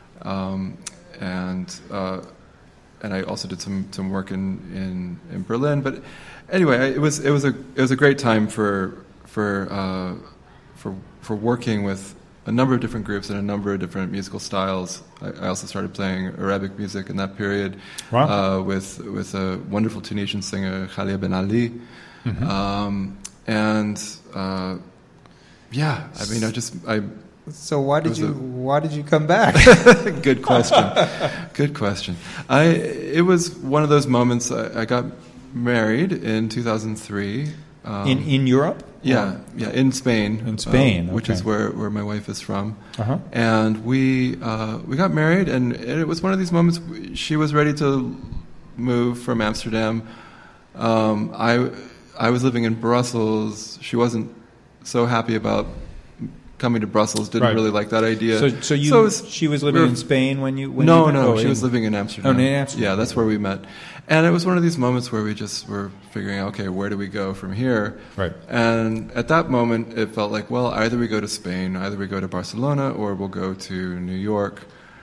[SPEAKER 2] um, and. Uh, And I also did some, some work in, in, in Berlin, but anyway, it was it was a it was a great time for for uh, for for working with a number of different groups and a number of different musical styles. I, I also started playing Arabic music in that period,
[SPEAKER 1] wow.
[SPEAKER 2] uh, with with a wonderful Tunisian singer Khalia Ben Ali,
[SPEAKER 1] mm-hmm.
[SPEAKER 2] um, and uh, yeah, I mean, I just I.
[SPEAKER 1] So why did you
[SPEAKER 2] a,
[SPEAKER 1] why did you come back?
[SPEAKER 2] Good question. Good question. I it was one of those moments. I, I got married in two thousand three. Um,
[SPEAKER 1] in in Europe?
[SPEAKER 2] Yeah,
[SPEAKER 1] or?
[SPEAKER 2] yeah, in Spain.
[SPEAKER 1] In Spain,
[SPEAKER 2] um, which
[SPEAKER 1] okay.
[SPEAKER 2] is where, where my wife is from.
[SPEAKER 1] Uh-huh.
[SPEAKER 2] And we uh, we got married, and it was one of these moments. She was ready to move from Amsterdam. Um, I I was living in Brussels. She wasn't so happy about coming to Brussels, didn't
[SPEAKER 1] right.
[SPEAKER 2] really like that idea.
[SPEAKER 1] So, so you,
[SPEAKER 2] so it was,
[SPEAKER 1] she was living
[SPEAKER 2] we
[SPEAKER 1] in Spain when you, when
[SPEAKER 2] no,
[SPEAKER 1] you
[SPEAKER 2] no,
[SPEAKER 1] oh,
[SPEAKER 2] she
[SPEAKER 1] in,
[SPEAKER 2] was living in Amsterdam.
[SPEAKER 1] Oh, in Amsterdam.
[SPEAKER 2] Yeah, that's where we met. And it was one of these moments where we just were figuring out, okay, where do we go from here?
[SPEAKER 1] Right.
[SPEAKER 2] And at that moment, it felt like, well, either we go to Spain, either we go to Barcelona, or we'll go to New York.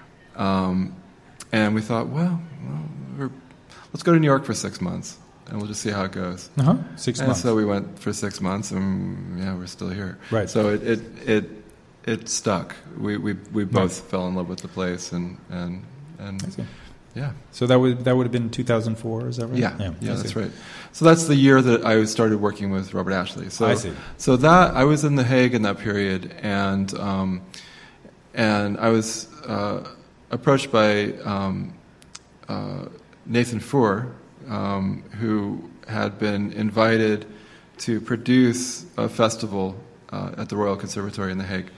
[SPEAKER 2] Um, and we thought, well, well we're, let's go to New York for six months. And we'll just see how it goes.
[SPEAKER 1] Uh-huh. Six
[SPEAKER 2] and
[SPEAKER 1] months.
[SPEAKER 2] so we went for six months, and yeah, we're still here.
[SPEAKER 1] Right.
[SPEAKER 2] So it it it, it stuck. We we we both
[SPEAKER 1] Right.
[SPEAKER 2] fell in love with the place, and and and yeah.
[SPEAKER 1] So that would that would have been two thousand four. Is that right?
[SPEAKER 2] Yeah,
[SPEAKER 1] yeah,
[SPEAKER 2] yeah,
[SPEAKER 1] I
[SPEAKER 2] that's
[SPEAKER 1] see.
[SPEAKER 2] right. So that's the year that I started working with Robert Ashley. So
[SPEAKER 1] I see.
[SPEAKER 2] So that I was in The Hague in that period, and um, and I was uh, approached by um, uh, Nathan Foer, um, who had been invited to produce a festival uh, at the Royal Conservatory in The Hague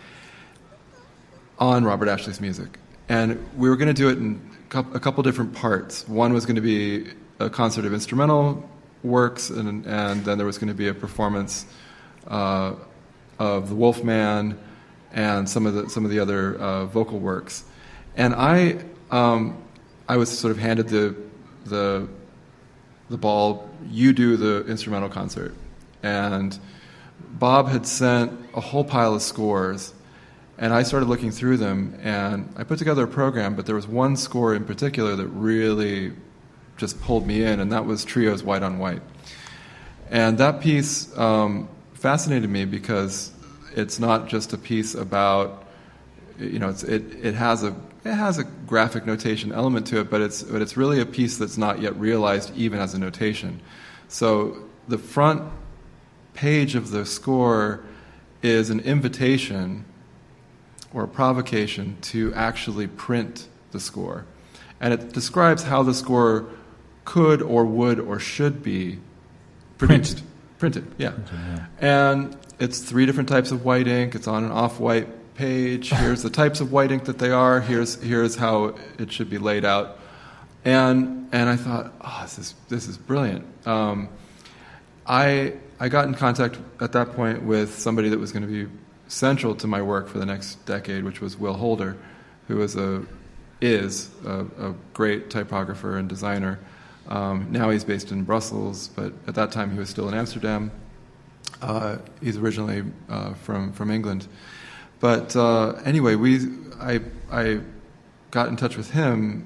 [SPEAKER 2] on Robert Ashley's music. And we were going to do it in a couple different parts. One was going to be a concert of instrumental works, and, and then there was going to be a performance uh, of The Wolfman and some of the some of the other uh, vocal works. And I um, I was sort of handed the the the ball. You do the instrumental concert, and Bob had sent a whole pile of scores. And I started looking through them, and I put together a program, but there was one score in particular that really just pulled me in, and that was Trio's White on White. And that piece um, fascinated me because it's not just a piece about, you know, it's, it it has a it has a graphic notation element to it, but it's but it's really a piece that's not yet realized even as a notation. So the front page of the score is an invitation or a provocation to actually print the score. And it describes how the score could or would or should be produced.
[SPEAKER 1] Printed.
[SPEAKER 2] Printed, yeah.
[SPEAKER 1] Printed, yeah.
[SPEAKER 2] And it's three different types of white ink. It's on an off-white page. Here's the types of white ink that they are. Here's here's how it should be laid out. And and I thought, oh, this is this is brilliant. Um, I I got in contact at that point with somebody that was going to be central to my work for the next decade, which was Will Holder, who was a is a, a great typographer and designer. Um, now he's based in Brussels, but at that time he was still in Amsterdam. Uh, he's originally uh, from from England, but uh, anyway, we I I got in touch with him,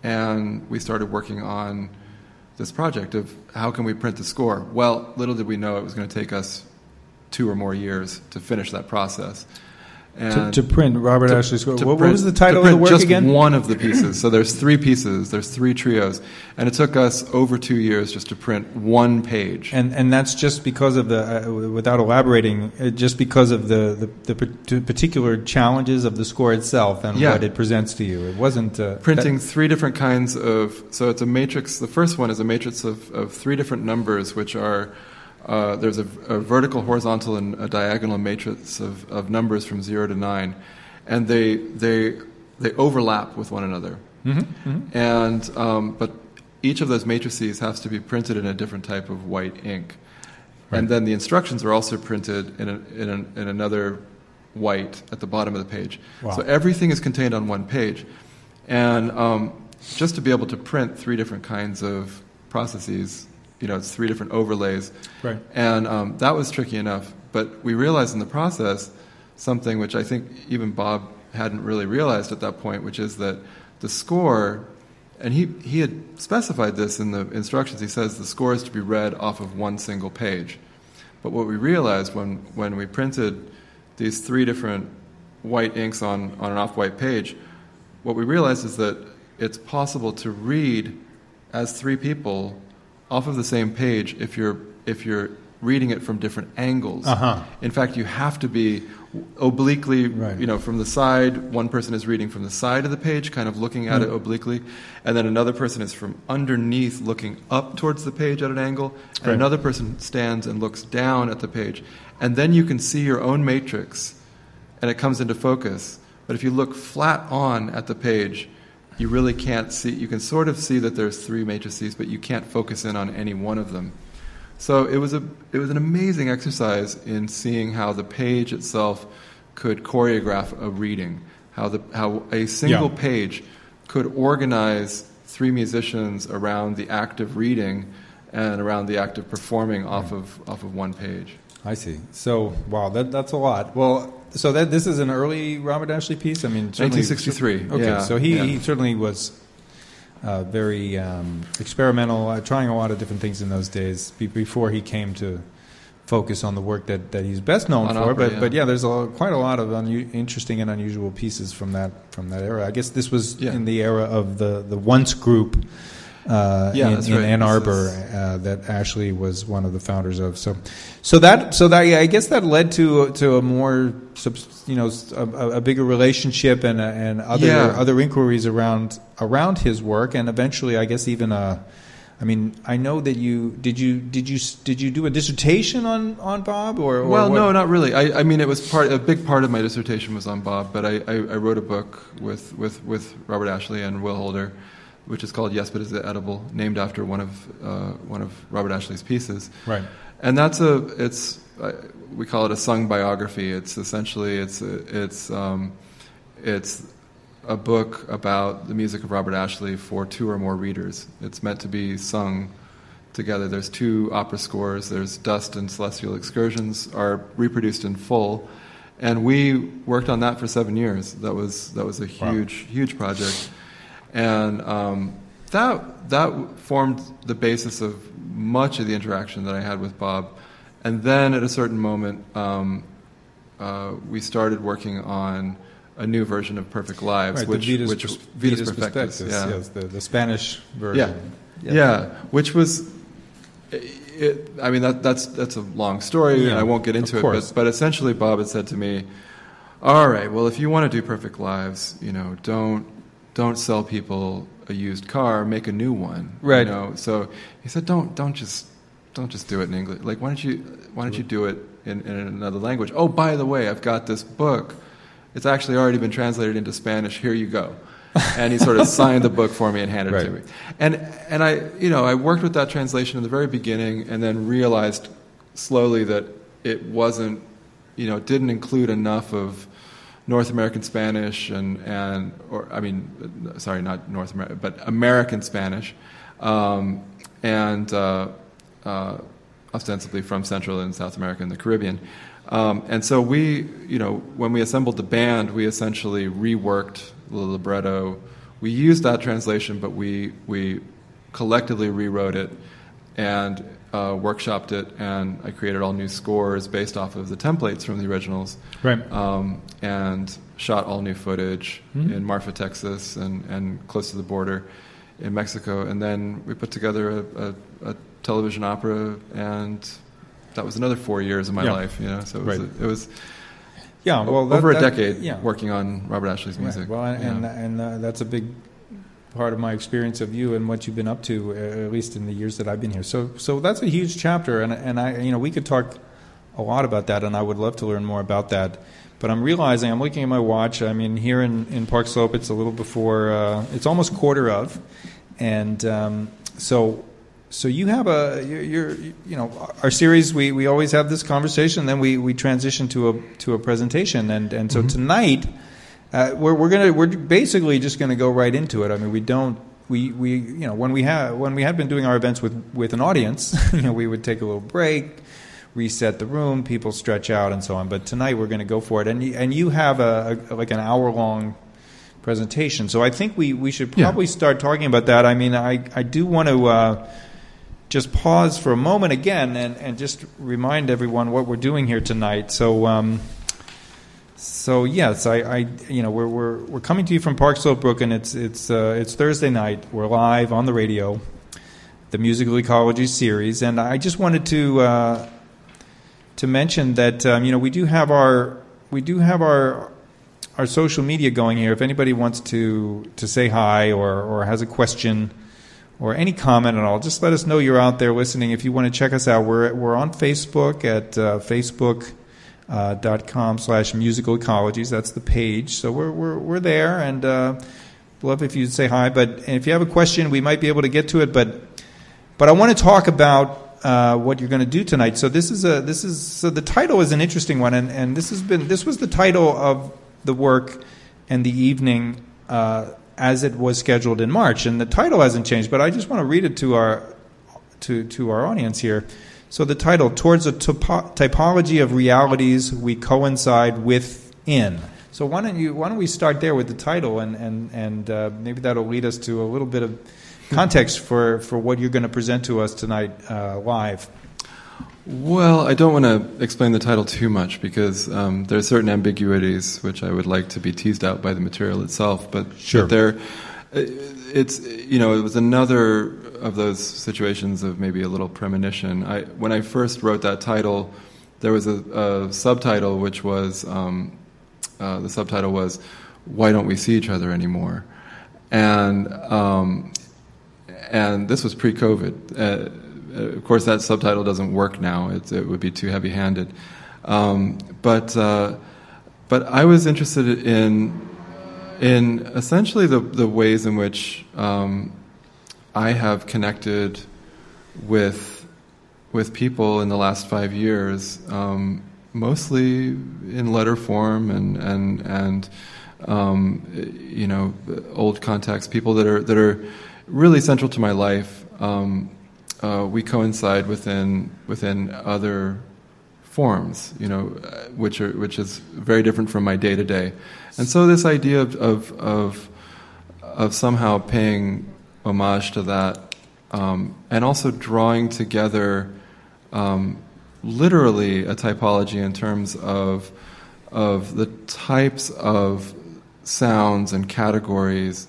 [SPEAKER 2] and we started working on this project of how can we print the score. Well, little did we know it was going to take us two or more years to finish that process.
[SPEAKER 1] And to, to print Robert
[SPEAKER 2] to,
[SPEAKER 1] Ashley's score.
[SPEAKER 2] What,
[SPEAKER 1] what
[SPEAKER 2] print,
[SPEAKER 1] was the title
[SPEAKER 2] of
[SPEAKER 1] the work
[SPEAKER 2] just
[SPEAKER 1] again?
[SPEAKER 2] One of the pieces. So there's three pieces. There's three trios, and it took us over two years just to print one page.
[SPEAKER 1] And and that's just because of the, uh, without elaborating, uh, just because of the, the, the particular challenges of the score itself and
[SPEAKER 2] yeah.
[SPEAKER 1] what it presents to you. It wasn't uh,
[SPEAKER 2] printing
[SPEAKER 1] that,
[SPEAKER 2] three different kinds of. So it's a matrix. The first one is a matrix of, of three different numbers, which are. Uh, there's a, a vertical, horizontal, and a diagonal matrix of, of numbers from zero to nine, and they they they overlap with one another.
[SPEAKER 1] Mm-hmm, mm-hmm.
[SPEAKER 2] And um, but each of those matrices has to be printed in a different type of white ink, right. And then the instructions are also printed in a, in, a, in another white at the bottom of the page.
[SPEAKER 1] Wow.
[SPEAKER 2] So everything is contained on one page, and um, just to be able to print three different kinds of processes. You know, it's three different overlays.
[SPEAKER 1] Right.
[SPEAKER 2] And um, that was tricky enough. But we realized in the process something which I think even Bob hadn't really realized at that point, which is that the score, and he, he had specified this in the instructions, he says the score is to be read off of one single page. But what we realized when, when we printed these three different white inks on, on an off-white page, what we realized is that it's possible to read as three people off of the same page if you're if you're reading it from different angles.
[SPEAKER 1] Uh-huh.
[SPEAKER 2] In fact, you have to be obliquely,
[SPEAKER 1] right.
[SPEAKER 2] you know, from the side. One person is reading from the side of the page, kind of looking at mm. it obliquely, and then another person is from underneath looking up towards the page at an angle, and
[SPEAKER 1] right.
[SPEAKER 2] another person stands and looks down at the page. And then you can see your own matrix, and it comes into focus. But if you look flat on at the page, you really can't see. You can sort of see that there's three matrices, but you can't focus in on any one of them. So it was a it was an amazing exercise in seeing how the page itself could choreograph a reading, how the how a single
[SPEAKER 1] yeah.
[SPEAKER 2] page could organize three musicians around the act of reading and around the act of performing off
[SPEAKER 1] right.
[SPEAKER 2] of off of one page.
[SPEAKER 1] I see. So wow, that that's a lot. Well. So that this is an early Robert Ashley piece. I mean,
[SPEAKER 2] nineteen sixty-three.
[SPEAKER 1] Okay,
[SPEAKER 2] yeah,
[SPEAKER 1] so he,
[SPEAKER 2] yeah.
[SPEAKER 1] he certainly was uh, very um, experimental, uh, trying a lot of different things in those days be- before he came to focus on the work that, that he's best known
[SPEAKER 2] on
[SPEAKER 1] for.
[SPEAKER 2] opera,
[SPEAKER 1] but
[SPEAKER 2] yeah.
[SPEAKER 1] but yeah, there's a, quite a lot of unu- interesting and unusual pieces from that from that era. I guess this was
[SPEAKER 2] yeah.
[SPEAKER 1] in the era of the, the Once group.
[SPEAKER 3] uh,
[SPEAKER 2] Yeah,
[SPEAKER 3] in,
[SPEAKER 2] that's
[SPEAKER 3] in
[SPEAKER 2] right.
[SPEAKER 3] Ann
[SPEAKER 2] This
[SPEAKER 3] Arbor
[SPEAKER 2] is-
[SPEAKER 3] uh, that Ashley was one of the founders of. So, so that so that yeah, I guess that led to to a more subs- you know a, a bigger relationship and and other
[SPEAKER 2] Yeah.
[SPEAKER 3] other inquiries around around his work, and eventually I guess even a. I mean, I know that you did you did you did you do a dissertation on, on Bob or, or
[SPEAKER 2] Well,
[SPEAKER 3] what?
[SPEAKER 2] no, not really. I, I mean, it was part. A big part of my dissertation was on Bob, but I, I, I wrote a book with, with, with Robert Ashley and Will Holder, which is called Yes, But Is It Edible?, named after one of uh, one of Robert Ashley's pieces.
[SPEAKER 3] Right.
[SPEAKER 2] And that's a it's uh, we call it a sung biography. It's essentially it's a, it's um, it's a book about the music of Robert Ashley for two or more readers. It's meant to be sung together. There's two opera scores. There's Dust and Celestial Excursions are reproduced in full, and we worked on that for seven years. That was that was a huge wow. huge project, and um, that that formed the basis of much of the interaction that I had with Bob. And then at a certain moment, um, uh, we started working on a new version of Perfect Lives,
[SPEAKER 3] right,
[SPEAKER 2] which,
[SPEAKER 3] Vidas,
[SPEAKER 2] which
[SPEAKER 3] Vidas,
[SPEAKER 2] Vidas
[SPEAKER 3] Perfectas,
[SPEAKER 2] yeah.
[SPEAKER 3] yes, the, the Spanish version.
[SPEAKER 2] Yeah, yeah, yeah which was, it, I mean, that, that's that's a long story, yeah, and I won't get into it, but, but essentially Bob had said to me, all right, well, if you want to do Perfect Lives, you know, don't don't sell people a used car, make a new one.
[SPEAKER 3] Right.
[SPEAKER 2] You know? So he said, don't don't just don't just do it in English. Like, why don't you why don't you do it in, in another language? Oh, by the way, I've got this book. It's actually already been translated into Spanish. Here you go. And he sort of signed the book for me and handed
[SPEAKER 3] right.
[SPEAKER 2] it to me. And and I, you know, I worked with that translation in the very beginning, and then realized slowly that it wasn't, you know, it didn't include enough of North American Spanish and and or I mean, sorry, not North American, but American Spanish, um, and uh, uh, ostensibly from Central and South America and the Caribbean. Um, and so we, you know, when we assembled the band, we essentially reworked the libretto. We used that translation, but we we collectively rewrote it and uh, workshopped it, and I created all new scores based off of the templates from the originals.
[SPEAKER 3] Right.
[SPEAKER 2] Um, and shot all new footage
[SPEAKER 3] mm-hmm.
[SPEAKER 2] in Marfa, Texas, and, and close to the border in Mexico. And then we put together a, a, a television opera, and that was another four years of my
[SPEAKER 3] yeah.
[SPEAKER 2] life, you know. So it was,
[SPEAKER 3] right.
[SPEAKER 2] a, it was
[SPEAKER 3] yeah, well, that,
[SPEAKER 2] over a
[SPEAKER 3] that,
[SPEAKER 2] decade
[SPEAKER 3] yeah.
[SPEAKER 2] working on Robert Ashley's music.
[SPEAKER 3] Right. Well, and
[SPEAKER 2] yeah.
[SPEAKER 3] and, and uh, that's a big part of my experience of you and what you've been up to, uh, at least in the years that I've been here. So, so that's a huge chapter, and and I, you know, we could talk a lot about that, and I would love to learn more about that. But I'm realizing, I'm looking at my watch. I mean, here in, in Park Slope, it's a little before, uh, it's almost quarter of, and um, so. So you have a, you're, you're, you know, our series. We, we always have this conversation, then we, we transition to a to a presentation, and, and so mm-hmm. tonight uh, we're we're gonna we're basically just gonna go right into it. I mean, we don't we, we you know when we have when we had been doing our events with, with an audience, you know, we would take a little break, reset the room, people stretch out, and so on. But tonight we're gonna go for it, and you, and you have a, a like an hour long presentation. So I think we, we should probably yeah. start talking about that. I mean, I I do want to. Uh, Just pause for a moment again and, and just remind everyone what we're doing here tonight. So, um, so yes, I, I you know we're we're we're coming to you from Park Slope, Brooklyn. It's it's uh, it's Thursday night. We're live on the radio, the Musical Ecology series, and I just wanted to uh, to mention that um, you know we do have our we do have our our social media going here. If anybody wants to to say hi or or has a question or any comment at all, just let us know you're out there listening. If you want to check us out, we're we're on Facebook at uh, facebook dot com slash musical ecologies. That's the page. So we're we're we're there, and uh, love if you'd say hi. But if you have a question, we might be able to get to it. But but I want to talk about uh, what you're going to do tonight. So this is a this is so the title is an interesting one, and, and this has been this was the title of the work and the evening. Uh, as it was scheduled in March, and the title hasn't changed, but I just want to read it to our to to our audience here. So the title, Towards a topo- Typology of Realities We Coincide Within. So why don't you why don't we start there with the title, and and and uh, maybe that'll lead us to a little bit of context for, for what you're going to present to us tonight uh, live.
[SPEAKER 2] Well, I don't want to explain the title too much because um, there are certain ambiguities which I would like to be teased out by the material itself. But,
[SPEAKER 3] sure.
[SPEAKER 2] but there, it's, you know, it was another of those situations of maybe a little premonition. I, when I first wrote that title, there was a, a subtitle which was, um, uh, the subtitle was, "Why Don't We See Each Other Anymore?" And um, and this was pre-COVID. Uh, of course, that subtitle doesn't work now. It's, it would be too heavy-handed. Um, but uh, but I was interested in in essentially the the ways in which um, I have connected with with people in the last five years, um, mostly in letter form and and and um, you know, old contacts, people that are that are really central to my life. Um, uh, we coincide within within other forms, you know, which are which is very different from my day to day, and so this idea of of of, of somehow paying homage to that, um, and also drawing together, um, literally a typology in terms of of the types of sounds and categories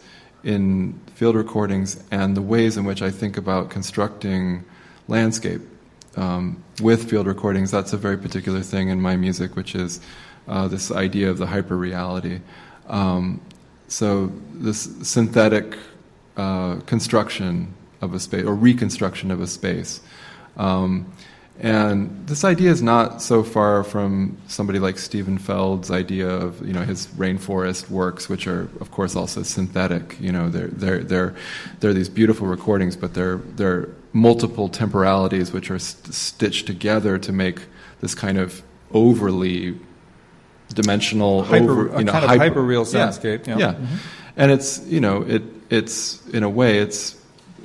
[SPEAKER 2] in field recordings and the ways in which I think about constructing landscape. Um, with field recordings, that's a very particular thing in my music, which is uh, this idea of the hyper-reality. Um, so this synthetic uh, construction of a space, or reconstruction of a space. Um, and this idea is not so far from somebody like Stephen Feld's idea of, you know, his rainforest works, which are, of course, also synthetic. You know, they're they're they're they're these beautiful recordings, but they're they're multiple temporalities which are st- stitched together to make this kind of overly dimensional,
[SPEAKER 3] hyper,
[SPEAKER 2] over, you know,
[SPEAKER 3] kind
[SPEAKER 2] hyper,
[SPEAKER 3] of hyper real soundscape.
[SPEAKER 2] Yeah,
[SPEAKER 3] yeah.
[SPEAKER 2] yeah.
[SPEAKER 3] Mm-hmm.
[SPEAKER 2] And it's, you know, it it's in a way it's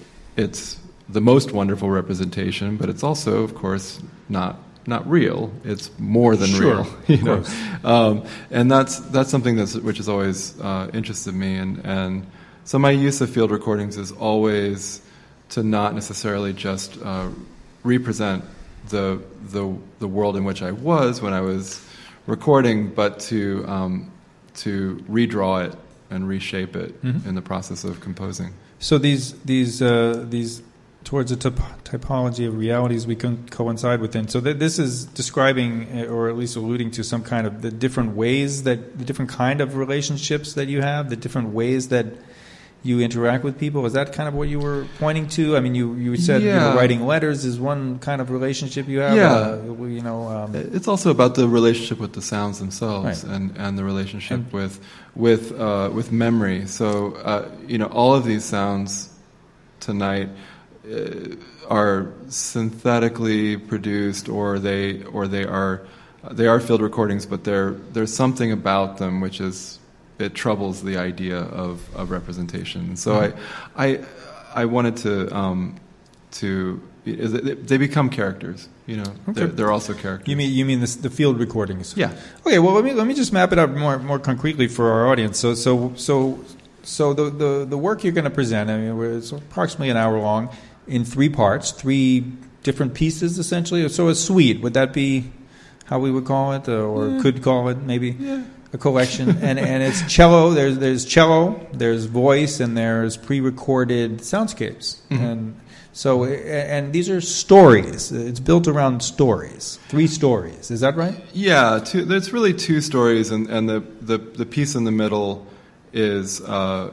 [SPEAKER 2] it's the most wonderful representation, but it's also, of course, not not real. It's more than
[SPEAKER 3] sure,
[SPEAKER 2] real, you know. Um, and that's that's something that's which has always uh, interested me, and and so my use of field recordings is always to not necessarily just uh, represent the the the world in which I was when I was recording, but to um, to redraw it and reshape it mm-hmm. in the process of composing.
[SPEAKER 3] So these these uh, these towards a typ- typology of realities we can coincide within. So th- this is describing, or at least alluding to, some kind of the different ways that the different kind of relationships that you have, the different ways that you interact with people. Is that kind of what you were pointing to? I mean, you, you said
[SPEAKER 2] yeah.
[SPEAKER 3] you know, writing letters is one kind of relationship you have.
[SPEAKER 2] Yeah.
[SPEAKER 3] Uh, you know, um,
[SPEAKER 2] it's also about the relationship with the sounds themselves,
[SPEAKER 3] right.
[SPEAKER 2] and, and the relationship
[SPEAKER 3] and,
[SPEAKER 2] with with uh, with memory. So uh, you know, all of these sounds tonight uh, are synthetically produced, or they or they are they are field recordings, but there there's something about them which is. It troubles the idea of, of representation. So mm-hmm. I, I, I wanted to, um, to they become characters. You know, okay. they're, they're also characters.
[SPEAKER 3] You mean you mean the, the field recordings?
[SPEAKER 2] Yeah.
[SPEAKER 3] Okay. Well, let me let me just map it out more more concretely for our audience. So so so so the the, the work you're going to present, I mean, it's approximately an hour long, in three parts, three different pieces essentially. So a suite, would that be how we would call it, or yeah. could call it maybe?
[SPEAKER 2] Yeah.
[SPEAKER 3] A collection, and, and it's cello. There's there's cello, there's voice, and there's pre-recorded soundscapes. Mm-hmm. And so, and these are stories. It's built around stories. Three stories. Is that right?
[SPEAKER 2] Yeah, two, there's really two stories, and, and the, the, the piece in the middle is uh,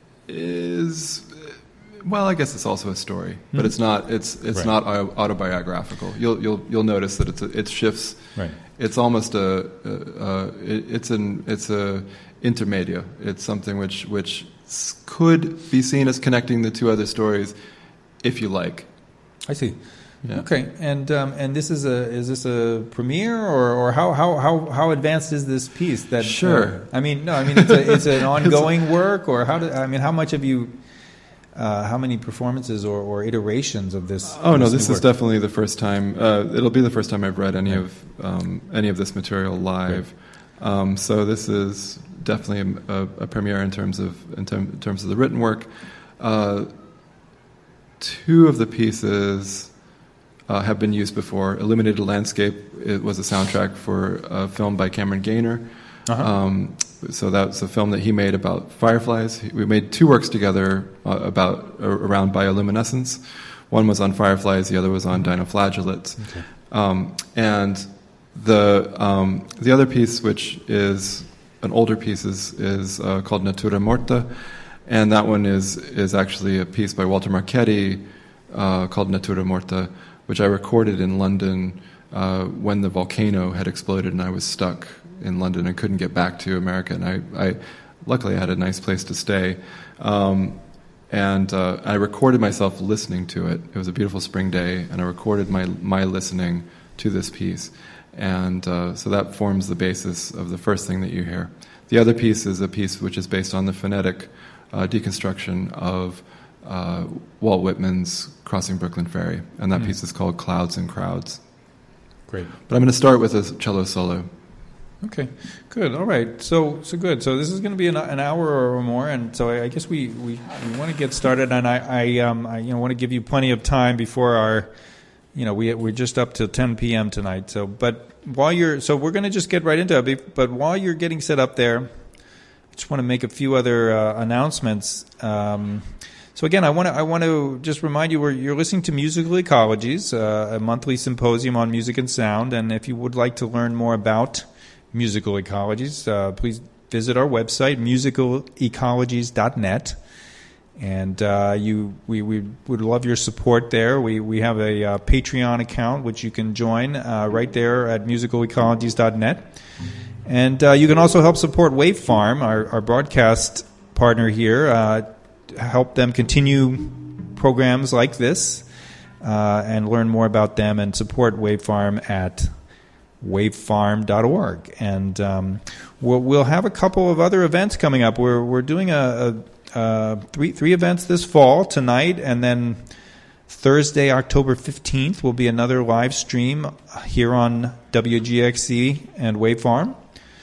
[SPEAKER 2] is well, I guess it's also a story, mm-hmm. but it's not. It's it's right. not autobiographical. You'll you'll you'll notice that it's a, it shifts.
[SPEAKER 3] Right.
[SPEAKER 2] It's almost a, a, a it, it's an it's a intermedia. It's something which which could be seen as connecting the two other stories, if you like.
[SPEAKER 3] I see.
[SPEAKER 2] Yeah.
[SPEAKER 3] Okay, and um, and this is a is this a premiere, or, or how, how, how, how advanced is this piece? That
[SPEAKER 2] sure.
[SPEAKER 3] Uh, I mean, no, I mean it's a, it's an ongoing work, or how do I mean how much have you? Uh, how many performances or, or iterations of this?
[SPEAKER 2] Oh no,
[SPEAKER 3] this
[SPEAKER 2] this
[SPEAKER 3] work?
[SPEAKER 2] is definitely the first time. Uh, it'll be the first time I've read any right. of um, any of this material live. Right. Um, so this is definitely a, a premiere in terms of in, term, in terms of the written work. Uh, two of the pieces uh, have been used before. Illuminated Landscape, it was a soundtrack for a film by Cameron Gaynor. Uh-huh. Um, So that's a film that he made about fireflies. We made two works together uh, about uh, around bioluminescence. One was on fireflies, the other was on dinoflagellates. Okay. Um, and the um, the other piece, which is an older piece, is, is uh, called Natura Morta, and that one is is actually a piece by Walter Marchetti uh, called Natura Morta, which I recorded in London uh, when the volcano had exploded and I was stuck in London and couldn't get back to America. And I, I luckily I had a nice place to stay. Um, and uh, I recorded myself listening to it. It was a beautiful spring day, and I recorded my, my listening to this piece. And uh, so that forms the basis of the first thing that you hear. The other piece is a piece which is based on the phonetic uh, deconstruction of uh, Walt Whitman's Crossing Brooklyn Ferry. And that mm. piece is called Clouds and Crowds.
[SPEAKER 3] Great.
[SPEAKER 2] But I'm going to start with a cello solo.
[SPEAKER 3] Okay, good. All right. So, so good. So this is going to be an, an hour or more, and so I, I guess we, we, we want to get started. And I, I, um, I you know want to give you plenty of time before our, you know, we we're just up till ten p.m. tonight. So, but while you're, so we're going to just get right into it. But while you're getting set up there, I just want to make a few other uh, announcements. Um, so again, I want to I want to just remind you, we're, you're listening to Musical Ecologies, uh, a monthly symposium on music and sound. And if you would like to learn more about Musical Ecologies, uh, please visit our website, musical ecologies dot net, and uh, you we, we would love your support there. We we have a uh, Patreon account which you can join uh, right there at musical ecologies dot net, and uh, you can also help support Wave Farm, our, our broadcast partner here, uh, help them continue programs like this, uh, and learn more about them and support Wave Farm at wave farm dot org. And um, we'll, we'll have a couple of other events coming up. We're we're doing a, a, a three three events this fall, tonight, and then Thursday, October fifteenth, will be another live stream here on W G X C and Wave Farm.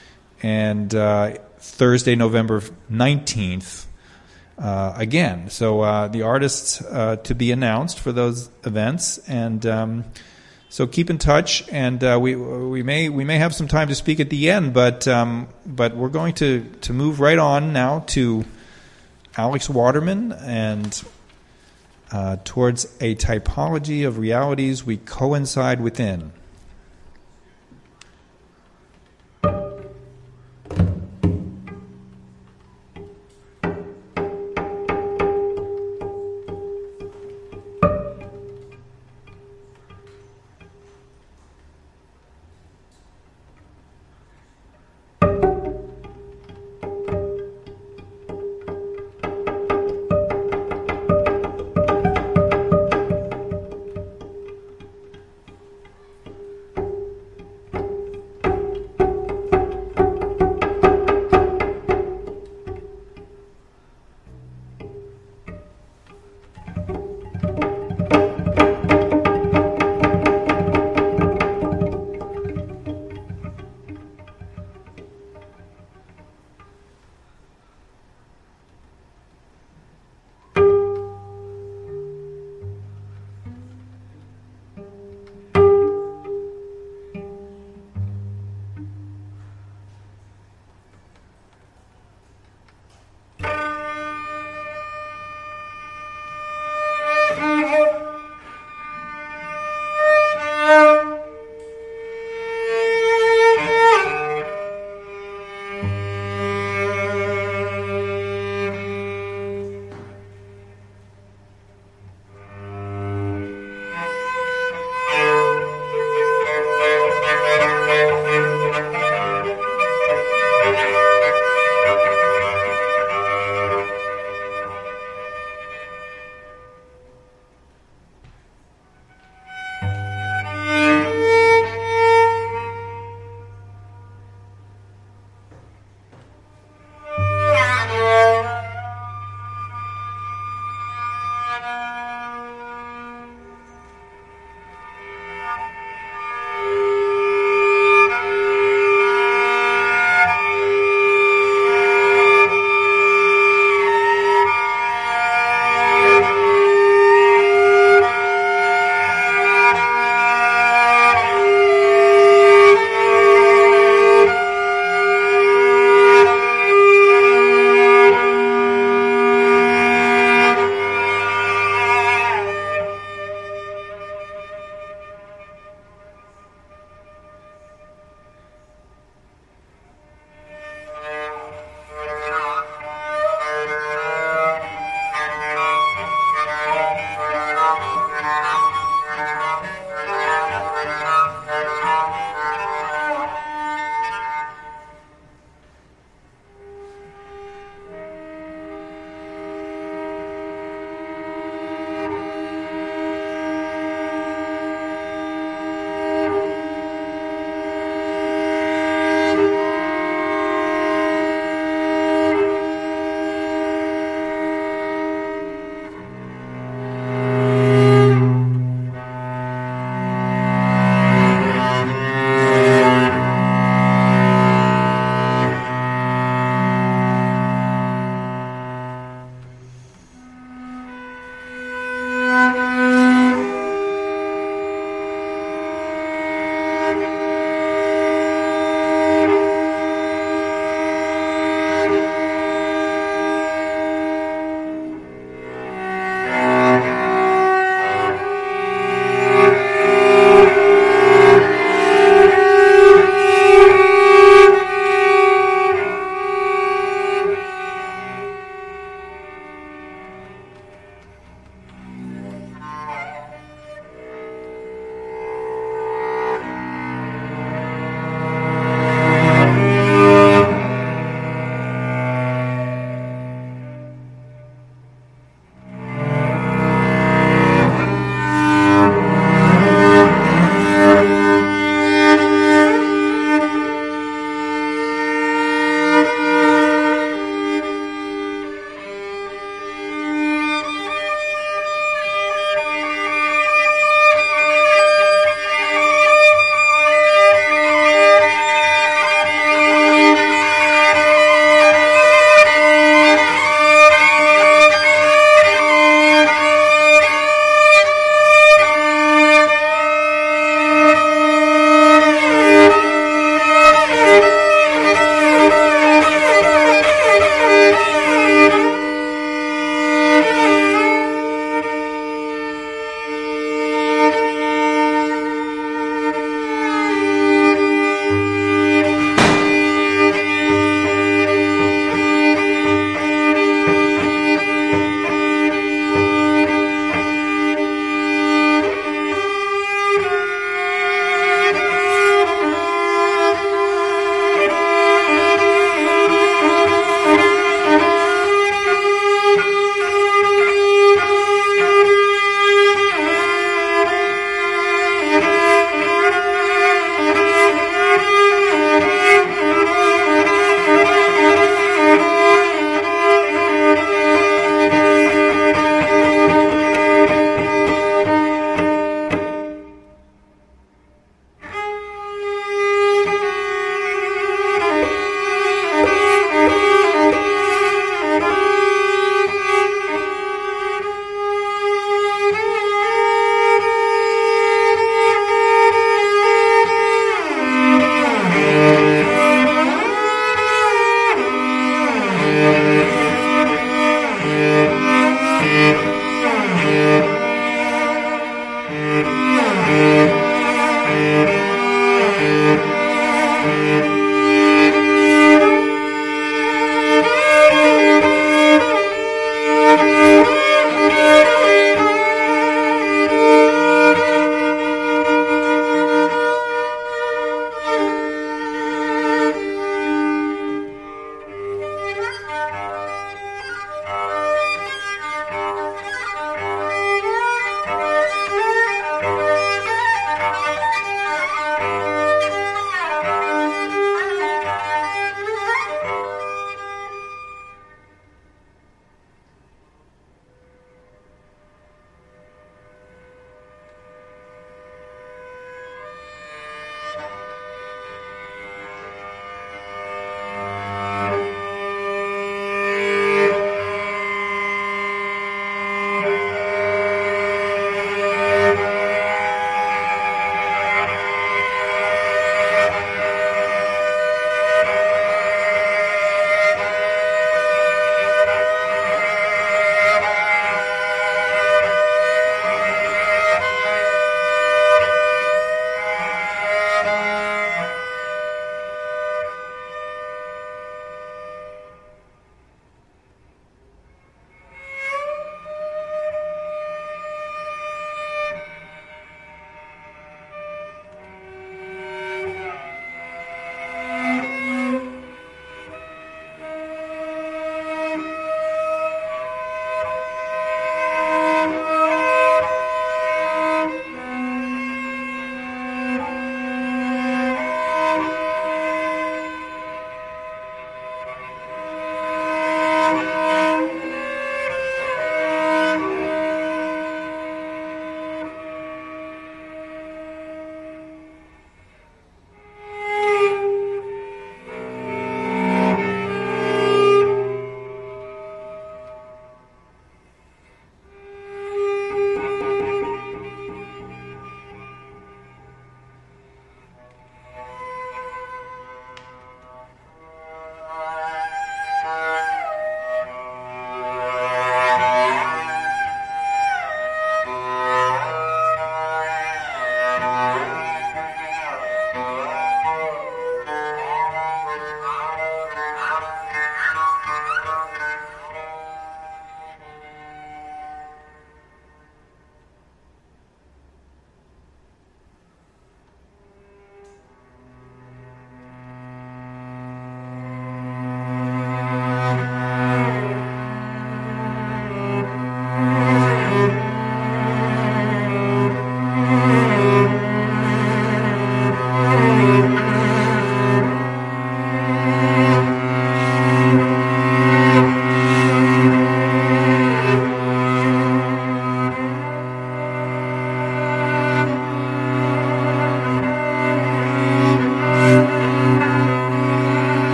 [SPEAKER 3] And uh, Thursday, November nineteenth, uh, again. So uh, the artists uh, to be announced for those events. And um, So keep in touch, and uh, we we may we may have some time to speak at the end, but um, but we're going to, to move right on now to Alex Waterman and uh, towards a typology of realities we coincide within.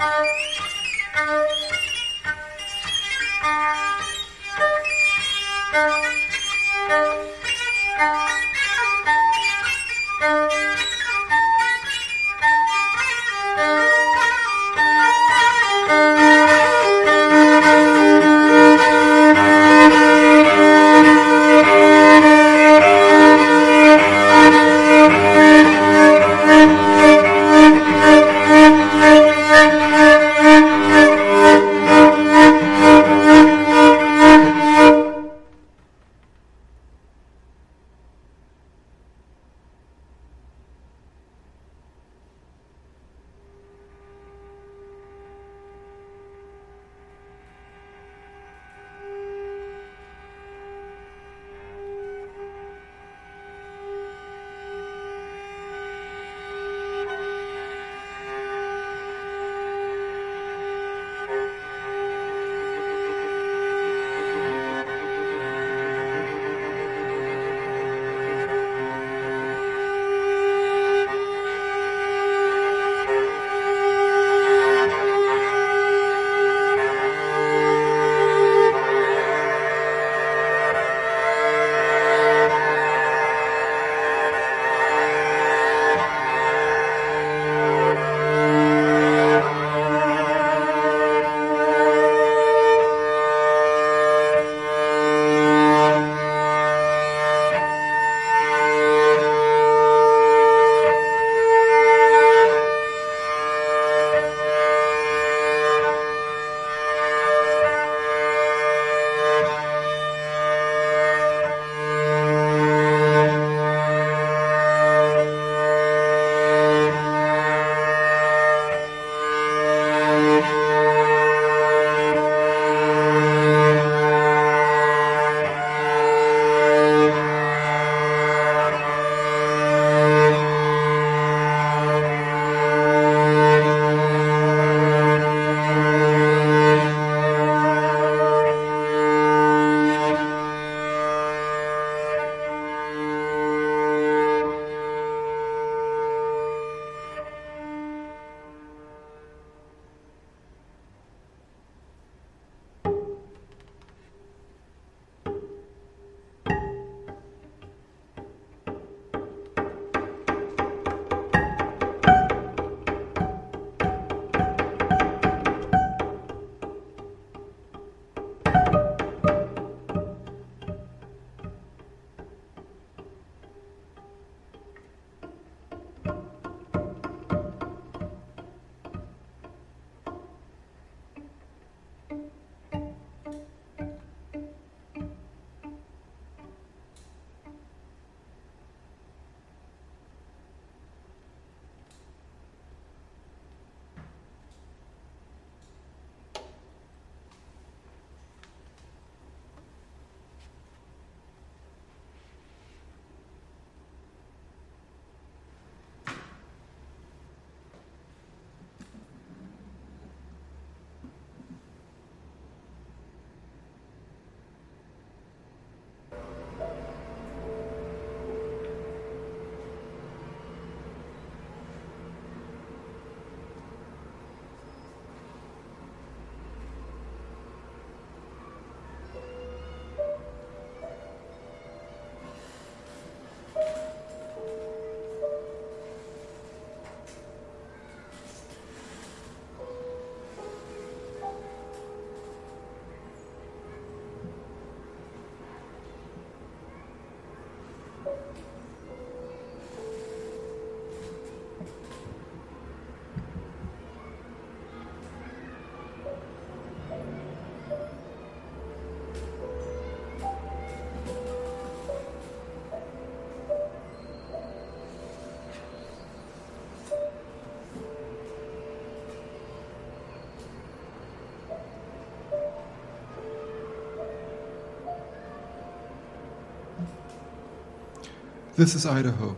[SPEAKER 2] This is Idaho.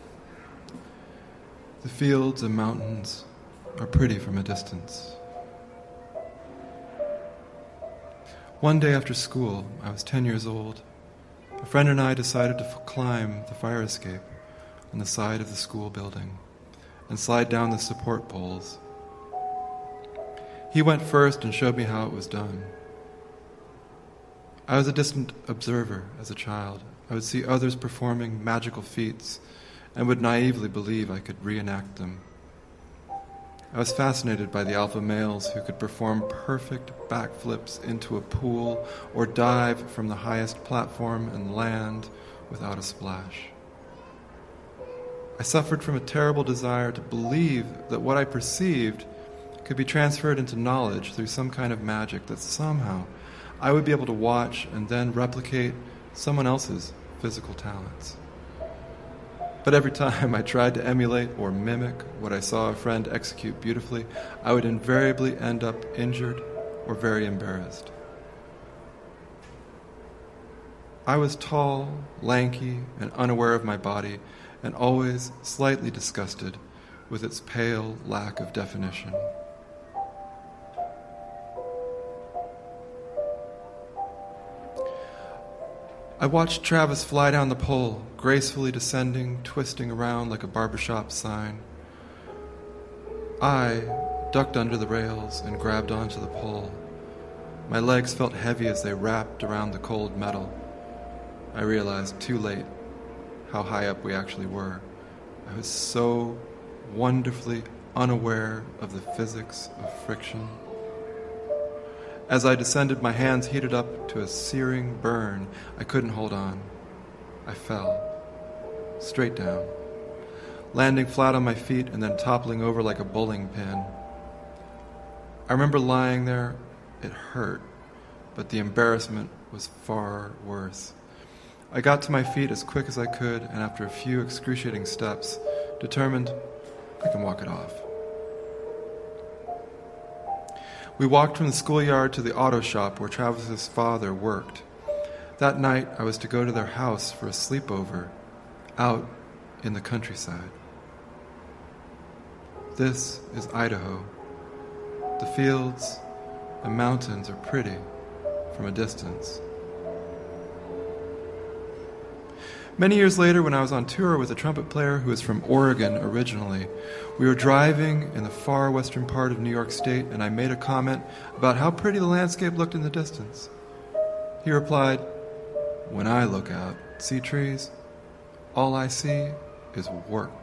[SPEAKER 2] The fields and mountains are pretty from a distance. One day after school, I was ten years old. A friend and I decided to f- climb the fire escape on the side of the school building and slide down the support poles. He went first and showed me how it was done. I was a distant observer as a child. I would see others performing magical feats and would naively believe I could reenact them. I was fascinated by the alpha males who could perform perfect backflips into a pool or dive from the highest platform and land without a splash. I suffered from a terrible desire to believe that what I perceived could be transferred into knowledge through some kind of magic, that somehow I would be able to watch and then replicate someone else's physical talents. But every time I tried to emulate or mimic what I saw a friend execute beautifully, I would invariably end up injured or very embarrassed. I was tall, lanky, and unaware of my body, and always slightly disgusted with its pale lack of definition. I watched Travis fly down the pole, gracefully descending, twisting around like a barbershop sign. I ducked under the rails and grabbed onto the pole. My legs felt heavy as they wrapped around the cold metal. I realized too late how high up we actually were. I was so wonderfully unaware of the physics of friction. As I descended, my hands heated up to a searing burn. I couldn't hold on. I fell, straight down, landing flat on my feet and then toppling over like a bowling pin. I remember lying there. It hurt, but the embarrassment was far worse. I got to my feet as quick as I could, and after a few excruciating steps, determined I can walk it off. We walked from the schoolyard to the auto shop where Travis's father worked. That night, I was to go to their house for a sleepover, out in the countryside. This is Idaho. The fields and mountains are pretty from a distance. Many years later, when I was on tour with a trumpet player who was from Oregon originally, we were driving in the far western part of New York State, and I made a comment about how pretty the landscape looked in the distance. He replied, "When I look out, see trees, all I see is work."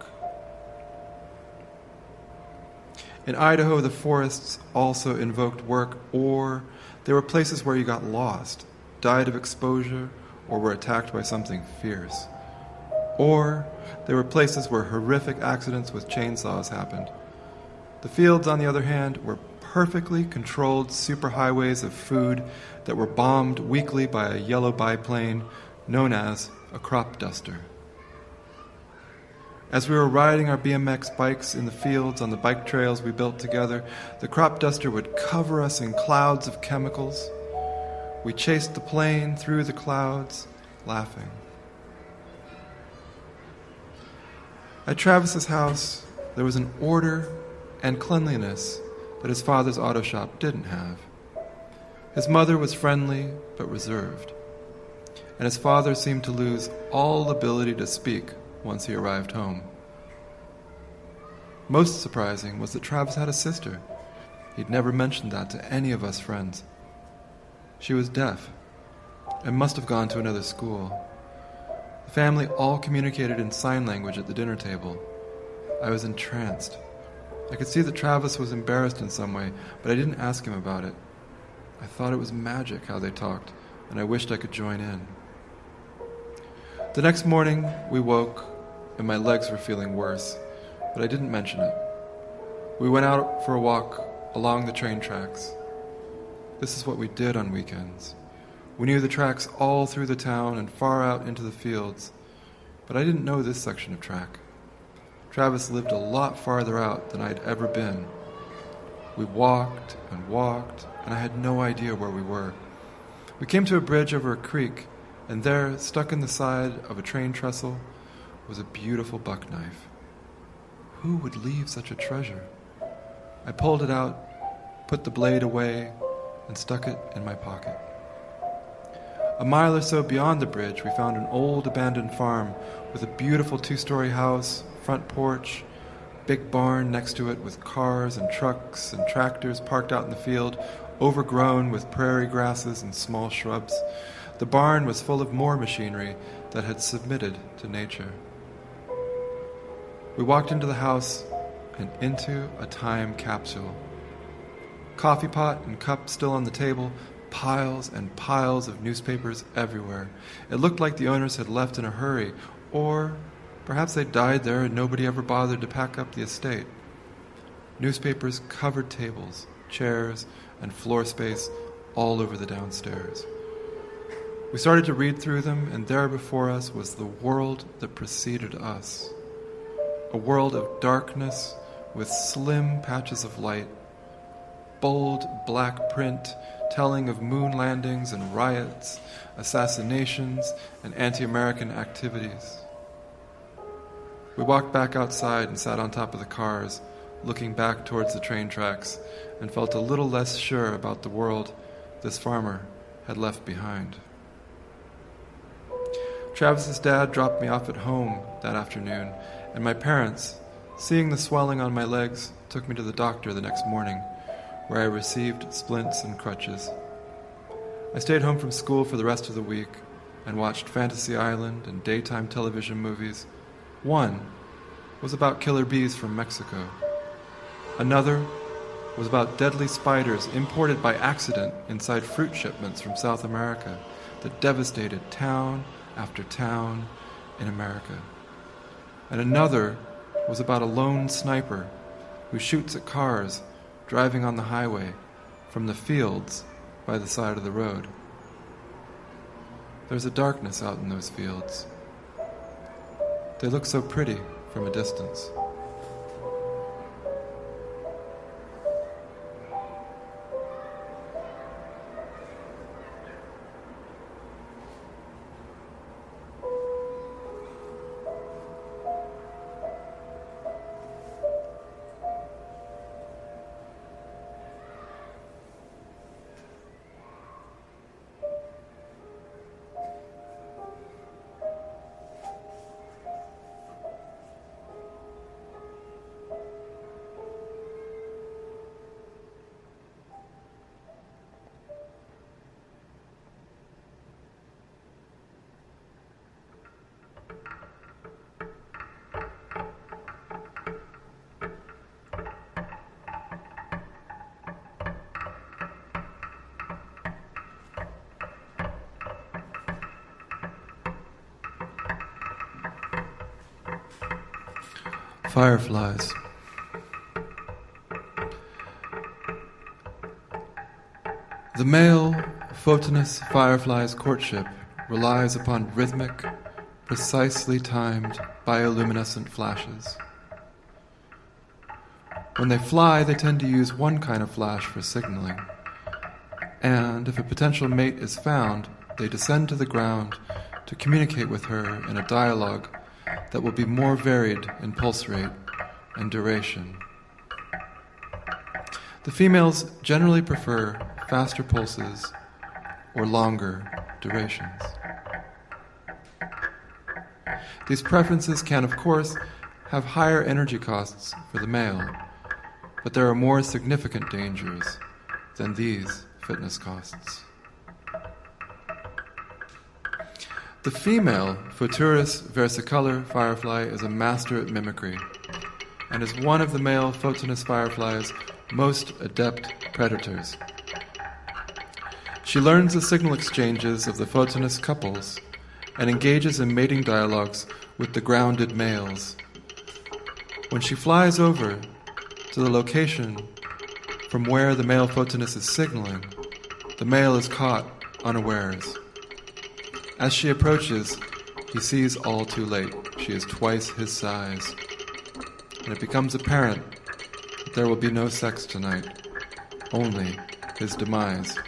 [SPEAKER 2] In Idaho, the forests also invoked work, or there were places where you got lost, died of exposure, or were attacked by something fierce. Or there were places where horrific accidents with chainsaws happened. The fields, on the other hand, were perfectly controlled superhighways of food that were bombed weekly by a yellow biplane known as a crop duster. As we were riding our B M X bikes in the fields on the bike trails we built together, the crop duster would cover us in clouds of chemicals. We chased the plane through the clouds, laughing. At Travis's house, there was an order and cleanliness that his father's auto shop didn't have. His mother was friendly but reserved, and his father seemed to lose all ability to speak once he arrived home. Most surprising was that Travis had a sister. He'd never mentioned that to any of us friends. She was deaf and must have gone to another school. The family all communicated in sign language at the dinner table. I was entranced. I could see that Travis was embarrassed in some way, but I didn't ask him about it. I thought it was magic how they talked, and I wished I could join in. The next morning, we woke, and my legs were feeling worse, but I didn't mention it. We went out for a walk along the train tracks. This is what we did on weekends. We knew the tracks all through the town and far out into the fields, but I didn't know this section of track. Travis lived a lot farther out than I'd ever been. We walked and walked, and I had no idea where we were. We came to a bridge over a creek, and there, stuck in the side of a train trestle, was a beautiful buck knife. Who would leave such a treasure? I pulled it out, put the blade away, and stuck it in my pocket. A mile or so beyond the bridge, we found an old abandoned farm with a beautiful two-story house, front porch, big barn next to it with cars and trucks and tractors parked out in the field, overgrown with prairie grasses and small shrubs. The barn was full of more machinery that had submitted to nature. We walked into the house and into a time capsule. Coffee pot and cup still on the table, piles and piles of newspapers everywhere. It looked like the owners had left in a hurry, or perhaps they died there and nobody ever bothered to pack up the estate. Newspapers covered tables, chairs, and floor space all over the downstairs. We started to read through them, and there before us was the world that preceded us. A world of darkness with slim patches of light, bold black print telling of moon landings and riots, assassinations, and anti-American activities. We walked back outside and sat on top of the cars, looking back towards the train tracks, and felt a little less sure about the world this farmer had left behind. Travis's dad dropped me off at home that afternoon, and my parents, seeing the swelling on my legs, took me to the doctor the next morning, where I received splints and crutches. I stayed home from school for the rest of the week and watched Fantasy Island and daytime television movies. One was about killer bees from Mexico. Another was about deadly spiders imported by accident inside fruit shipments from South America that devastated town after town in America. And another was about a lone sniper who shoots at cars driving on the highway from the fields by the side of the road. There's a darkness out in those fields. They look so pretty from a distance. Fireflies. The male Photinus firefly's courtship relies upon rhythmic, precisely timed bioluminescent flashes. When they fly, they tend to use one kind of flash for signaling, and if a potential mate is found, they descend to the ground to communicate with her in a dialogue that will be more varied in pulse rate and duration. The females generally prefer faster pulses or longer durations. These preferences can, of course, have higher energy costs for the male, but there are more significant dangers than these fitness costs. The female Photurus versicolor firefly is a master at mimicry and is one of the male Photinus firefly's most adept predators. She learns the signal exchanges of the Photinus couples and engages in mating dialogues with the grounded males. When she flies over to the location from where the male Photinus is signaling, the male is caught unawares. As she approaches, he sees all too late. She is twice his size. And it becomes apparent that there will be no sex tonight, only his demise.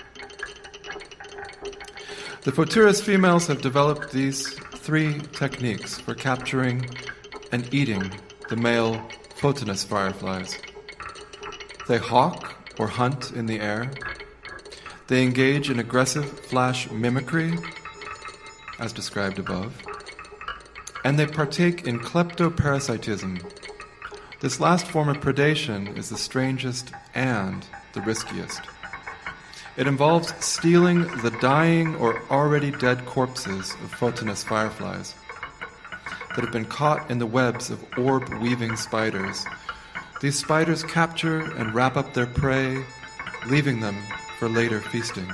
[SPEAKER 2] The Photurus females have developed these three techniques for capturing and eating the male Photinus fireflies. They hawk or hunt in the air. They engage in aggressive flash mimicry, as described above, and they partake in kleptoparasitism, This last form of predation is the strangest and the riskiest. It involves stealing the dying or already dead corpses of Photinus fireflies that have been caught in the webs of orb-weaving spiders. These spiders capture and wrap up their prey, leaving them for later feasting.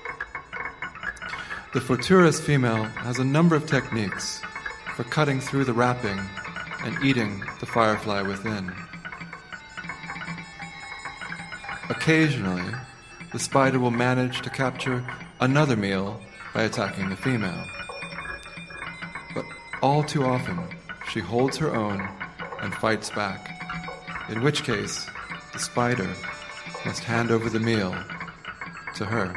[SPEAKER 2] The Photurus female has a number of techniques for cutting through the wrapping and eating the firefly within. Occasionally, the spider will manage to capture another meal by attacking the female. But all too often, she holds her own and fights back, in which case the spider must hand over the meal to her.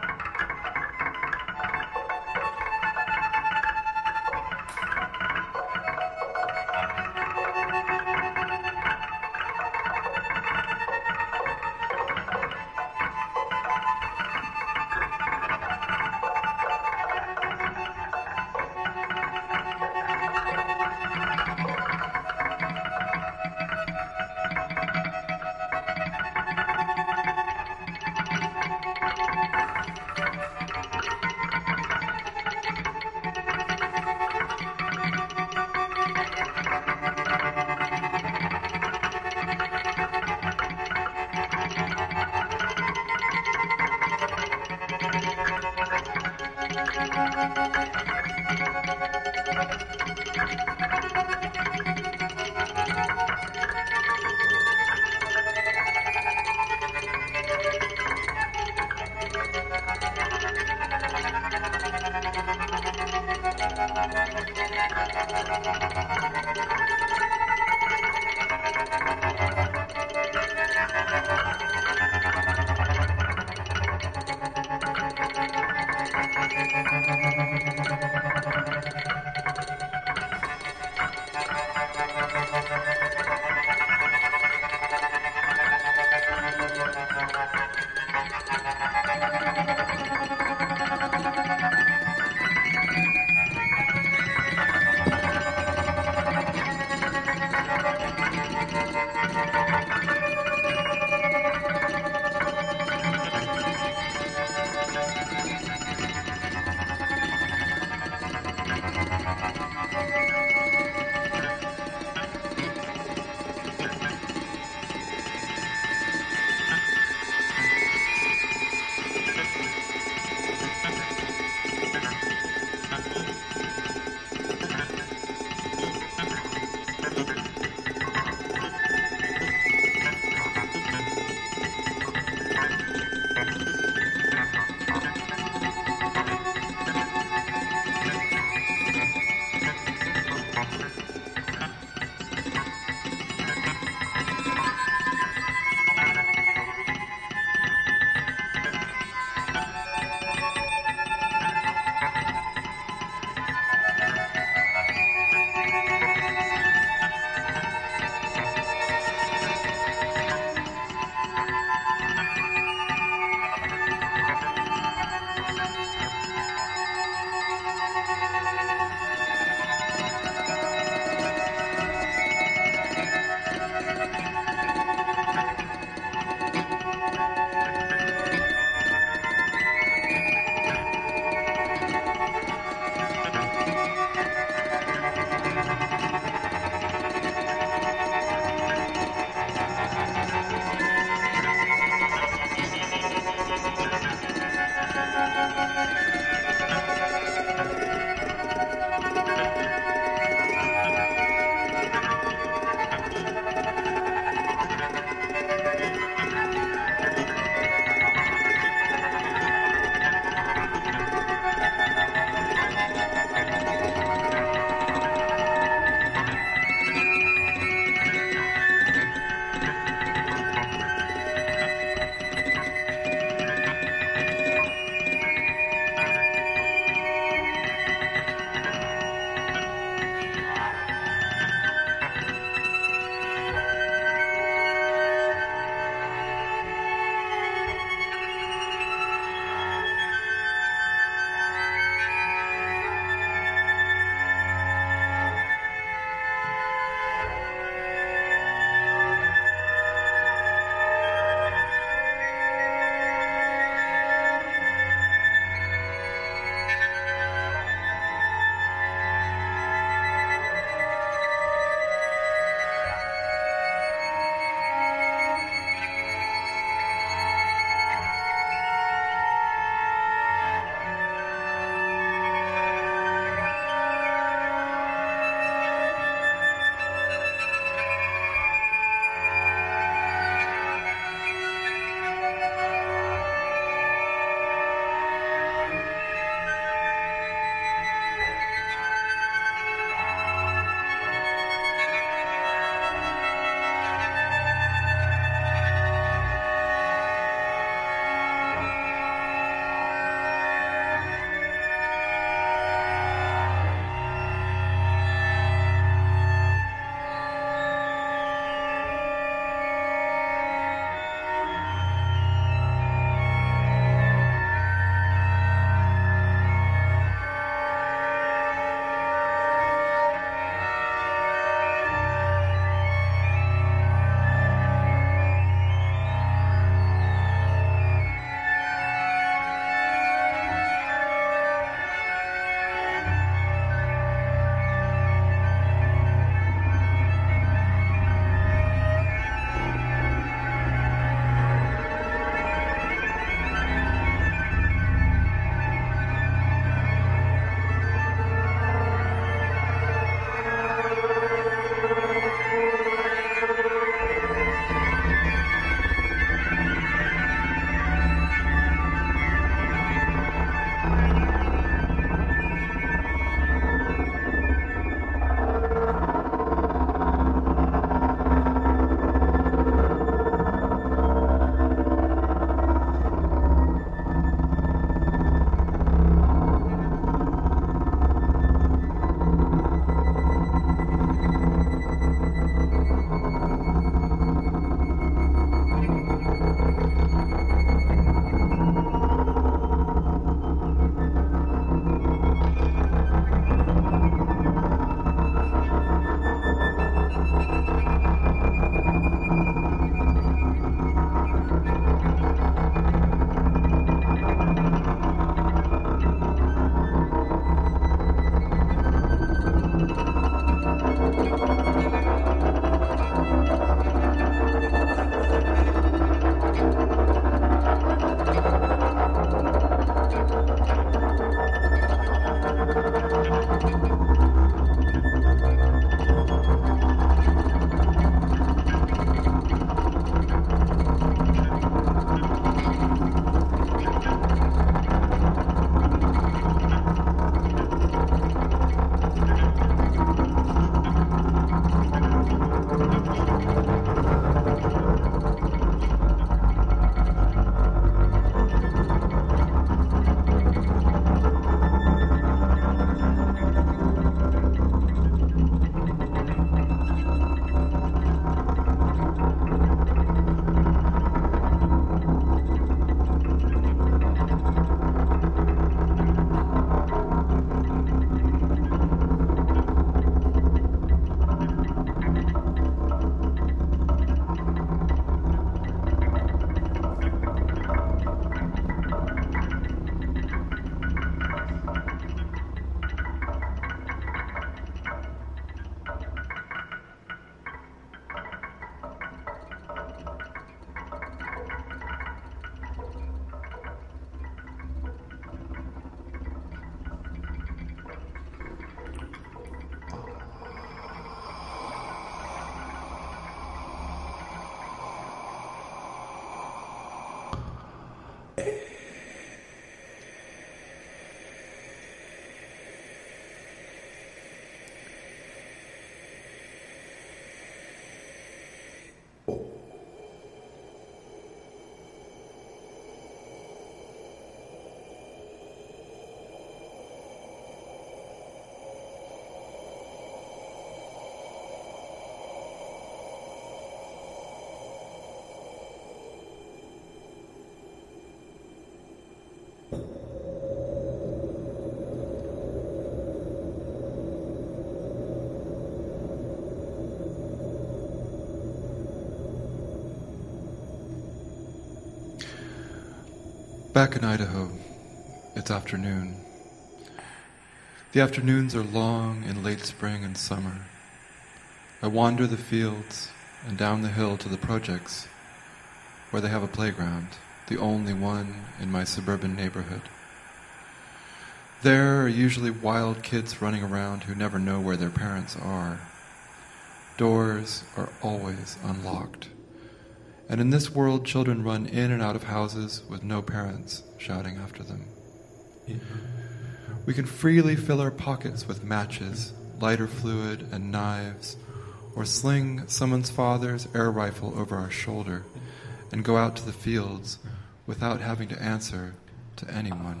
[SPEAKER 2] Back in Idaho, it's afternoon. The afternoons are long in late spring and summer. I wander the fields and down the hill to the projects where they have a playground, the only one in my suburban neighborhood. There are usually wild kids running around who never know where their parents are. Doors are always unlocked. And in this world, children run in and out of houses with no parents shouting after them. We can freely fill our pockets with matches, lighter fluid, and knives, or sling someone's father's air rifle over our shoulder and go out to the fields without having to answer to anyone.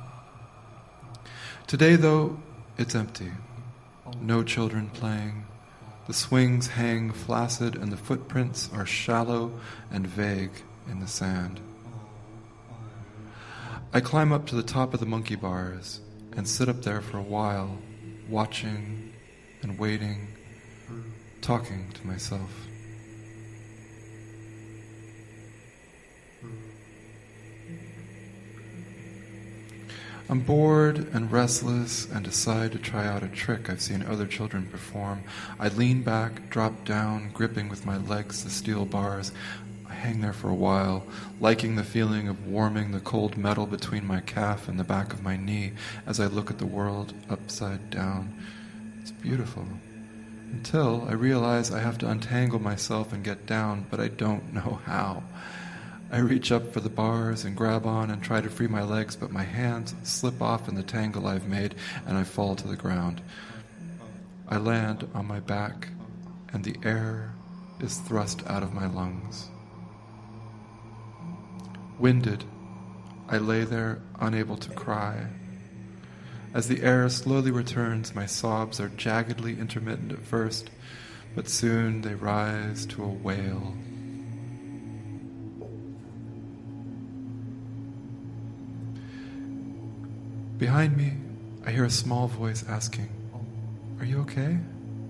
[SPEAKER 2] Today, though, it's empty. No children playing. The swings hang flaccid and the footprints are shallow and vague in the sand. I climb up to the top of the monkey bars and sit up there for a while, watching and waiting, talking to myself. I'm bored and restless and decide to try out a trick I've seen other children perform. I lean back, drop down, gripping with my legs the steel bars. I hang there for a while, liking the feeling of warming the cold metal between my calf and the back of my knee as I look at the world upside down. It's beautiful. Until I realize I have to untangle myself and get down, but I don't know how. I reach up for the bars and grab on and try to free my legs, but my hands slip off in the tangle I've made and I fall to the ground. I land on my back and the air is thrust out of my lungs. Winded, I lay there unable to cry. As the air slowly returns, my sobs are jaggedly intermittent at first, but soon they rise to a wail. Behind me, I hear a small voice asking, "Are you okay?"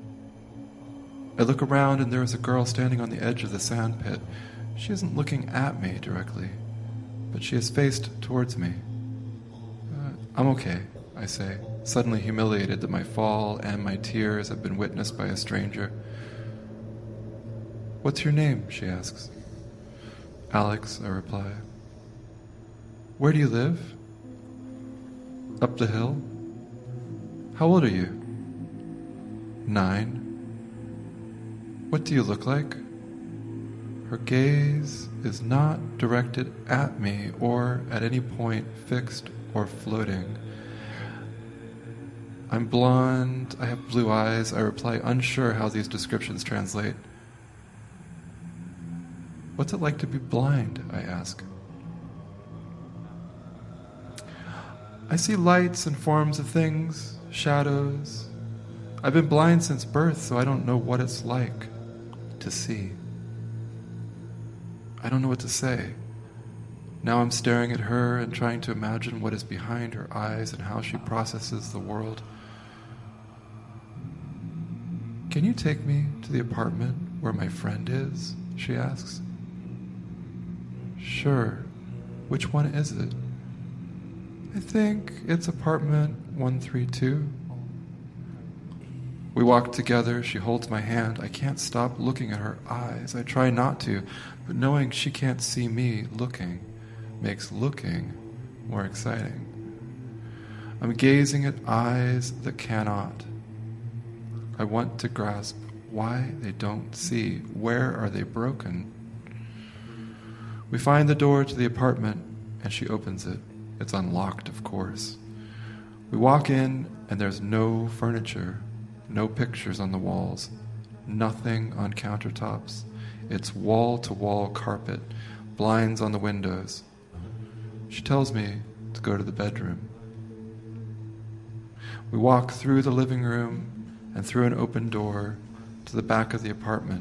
[SPEAKER 2] I look around and there is a girl standing on the edge of the sand pit. She isn't looking at me directly, but she is faced towards me. Uh, I'm okay, I say, suddenly humiliated that my fall and my tears have been witnessed by a stranger. "What's your name?" she asks. "Alex," I reply. "Where do you live?" "Up the hill." "How old are you?" "Nine." "What do you look like?" Her gaze is not directed at me or at any point fixed or floating. "I'm blonde, I have blue eyes," I reply, unsure how these descriptions translate. "What's it like to be blind?" I ask. "I see lights and forms of things, shadows. I've been blind since birth, so I don't know what it's like to see." I don't know what to say. Now I'm staring at her and trying to imagine what is behind her eyes and how she processes the world. "Can you take me to the apartment where my friend is?" she asks. "Sure. Which one is it?" "I think it's apartment one three two. We walk together. She holds my hand. I can't stop looking at her eyes. I try not to, but knowing she can't see me looking makes looking more exciting. I'm gazing at eyes that cannot. I want to grasp why they don't see. Where are they broken? We find the door to the apartment, and she opens it. It's unlocked, of course. We walk in, and there's no furniture, no pictures on the walls, nothing on countertops. It's wall-to-wall carpet, blinds on the windows. She tells me to go to the bedroom. We walk through the living room and through an open door to the back of the apartment.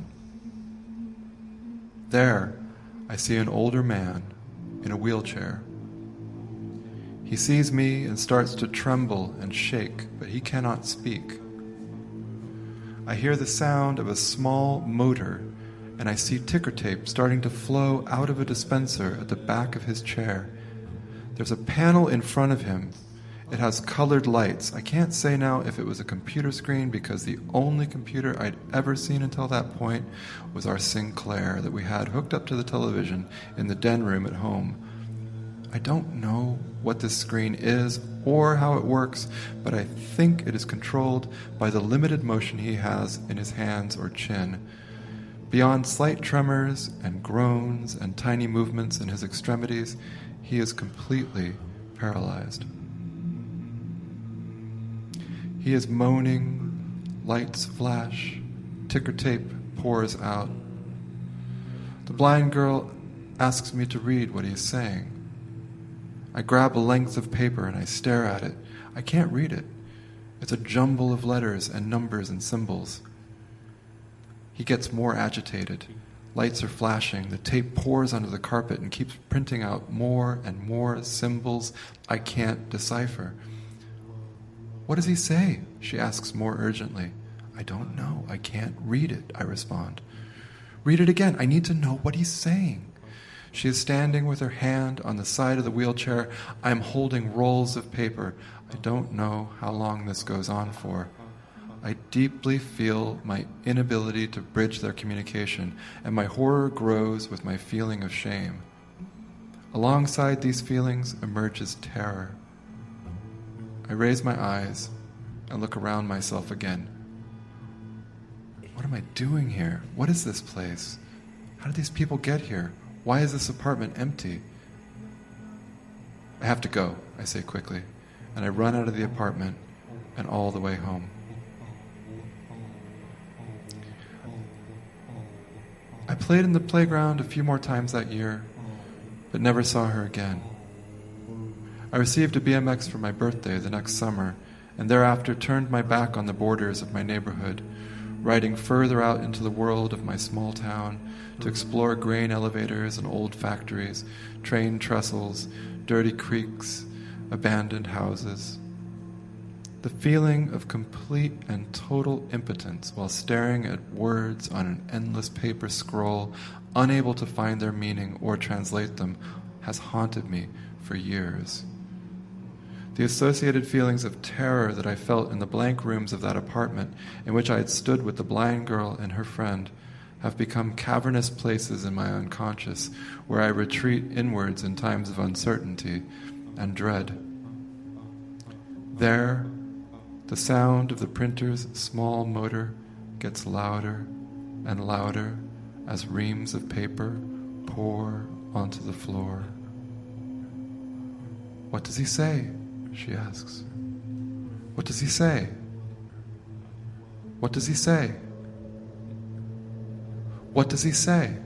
[SPEAKER 2] There, I see an older man in a wheelchair. He sees me and starts to tremble and shake, but he cannot speak. I hear the sound of a small motor, and I see ticker tape starting to flow out of a dispenser at the back of his chair. There's a panel in front of him. It has colored lights. I can't say now if it was a computer screen because the only computer I'd ever seen until that point was our Sinclair that we had hooked up to the television in the den room at home. I don't know what this screen is or how it works, but I think it is controlled by the limited motion he has in his hands or chin. Beyond slight tremors and groans and tiny movements in his extremities, he is completely paralyzed. He is moaning, lights flash, ticker tape pours out. The blind girl asks me to read what he is saying. I grab a length of paper and I stare at it. I can't read it. It's a jumble of letters and numbers and symbols. He gets more agitated. Lights are flashing. The tape pours onto the carpet and keeps printing out more and more symbols I can't decipher. What does he say? She asks more urgently. I don't know. I can't read it, I respond. Read it again. I need to know what he's saying. She is standing with her hand on the side of the wheelchair. I am holding rolls of paper. I don't know how long this goes on for. I deeply feel my inability to bridge their communication, and my horror grows with my feeling of shame. Alongside these feelings emerges terror. I raise my eyes and look around myself again. What am I doing here? What is this place? How did these people get here? Why is this apartment empty? I have to go, I say quickly, and I run out of the apartment and all the way home. I played in the playground a few more times that year, but never saw her again. I received a B M X for my birthday the next summer, and thereafter turned my back on the borders of my neighborhood, riding further out into the world of my small town to explore grain elevators and old factories, train trestles, dirty creeks, abandoned houses. The feeling of complete and total impotence while staring at words on an endless paper scroll, unable to find their meaning or translate them, has haunted me for years. The associated feelings of terror that I felt in the blank rooms of that apartment in which I had stood with the blind girl and her friend have become cavernous places in my unconscious where I retreat inwards in times of uncertainty and dread. There, the sound of the printer's small motor gets louder and louder as reams of paper pour onto the floor. What does he say? She asks. What does he say? What does he say? What does he say?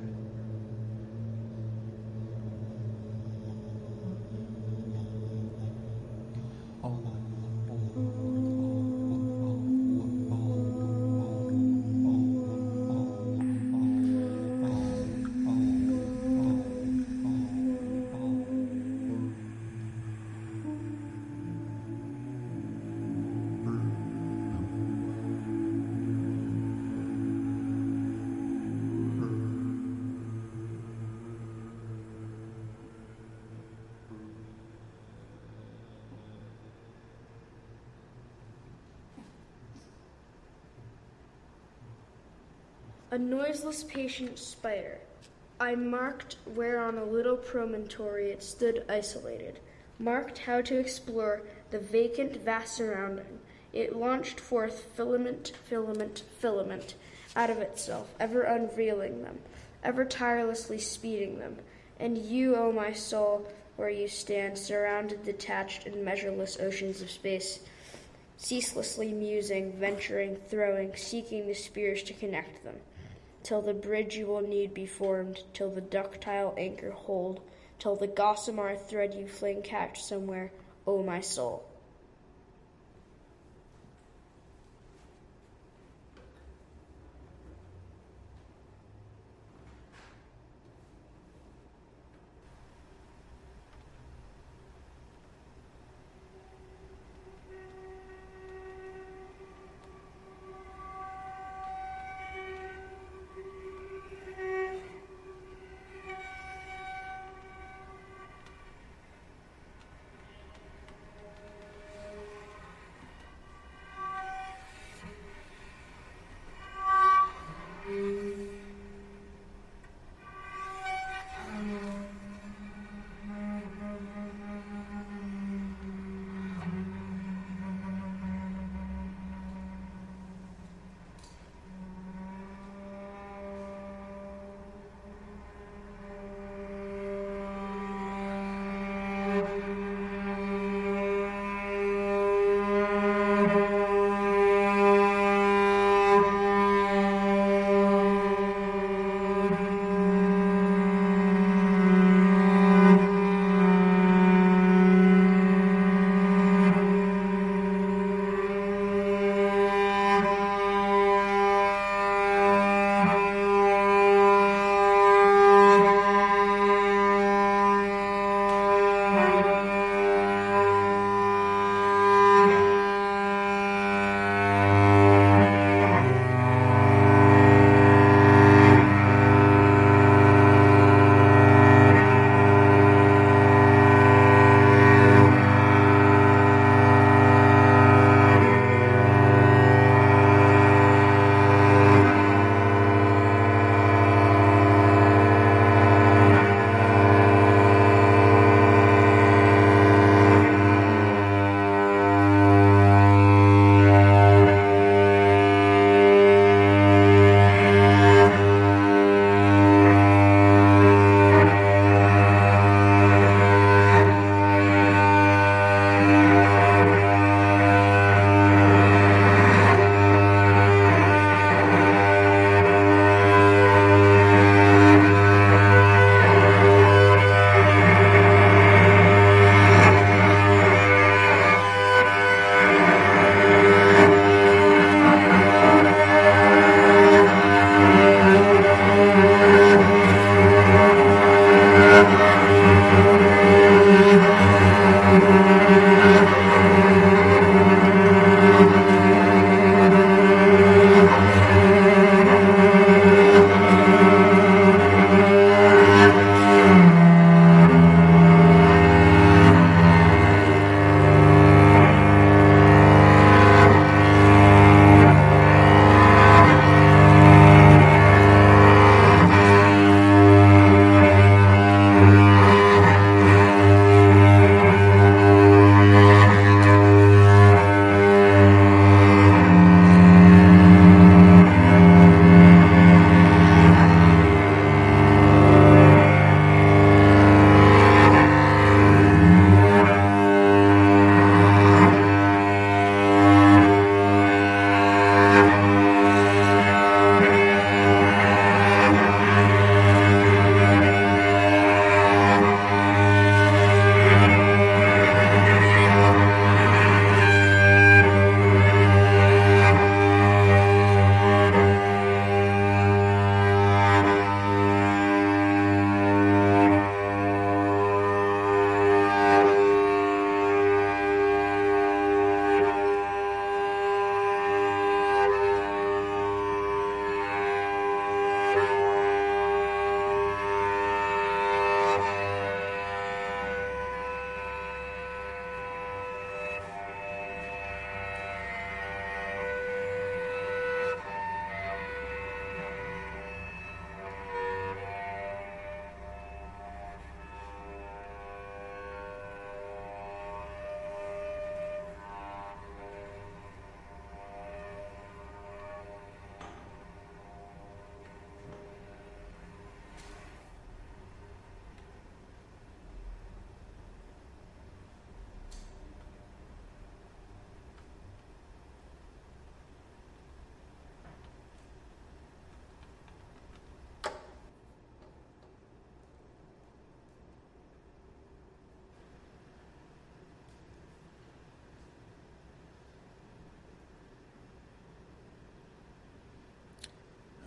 [SPEAKER 4] A noiseless patient spider. I marked where on a little promontory it stood isolated, marked how to explore the vacant vast surrounding. It launched forth filament, filament, filament out of itself, ever unveiling them, ever tirelessly speeding them. And you, O my soul, where you stand, surrounded, detached in measureless oceans of space, ceaselessly musing, venturing, throwing, seeking the spears to connect them, till the bridge you will need be formed, till the ductile anchor hold, till the gossamer thread you fling catch somewhere, O my soul.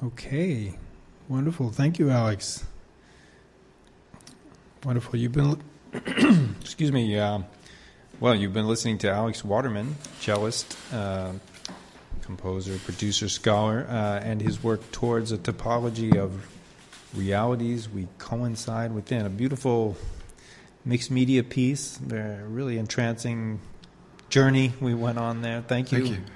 [SPEAKER 1] Okay, wonderful. Thank you, Alex. Wonderful. You've been, excuse me. Uh, well, you've been listening to Alex Waterman, cellist, uh, composer, producer, scholar, uh, and his work towards a topology of realities we coincide within. A beautiful mixed media piece, a really entrancing journey we went on there. Thank you.
[SPEAKER 2] Thank you.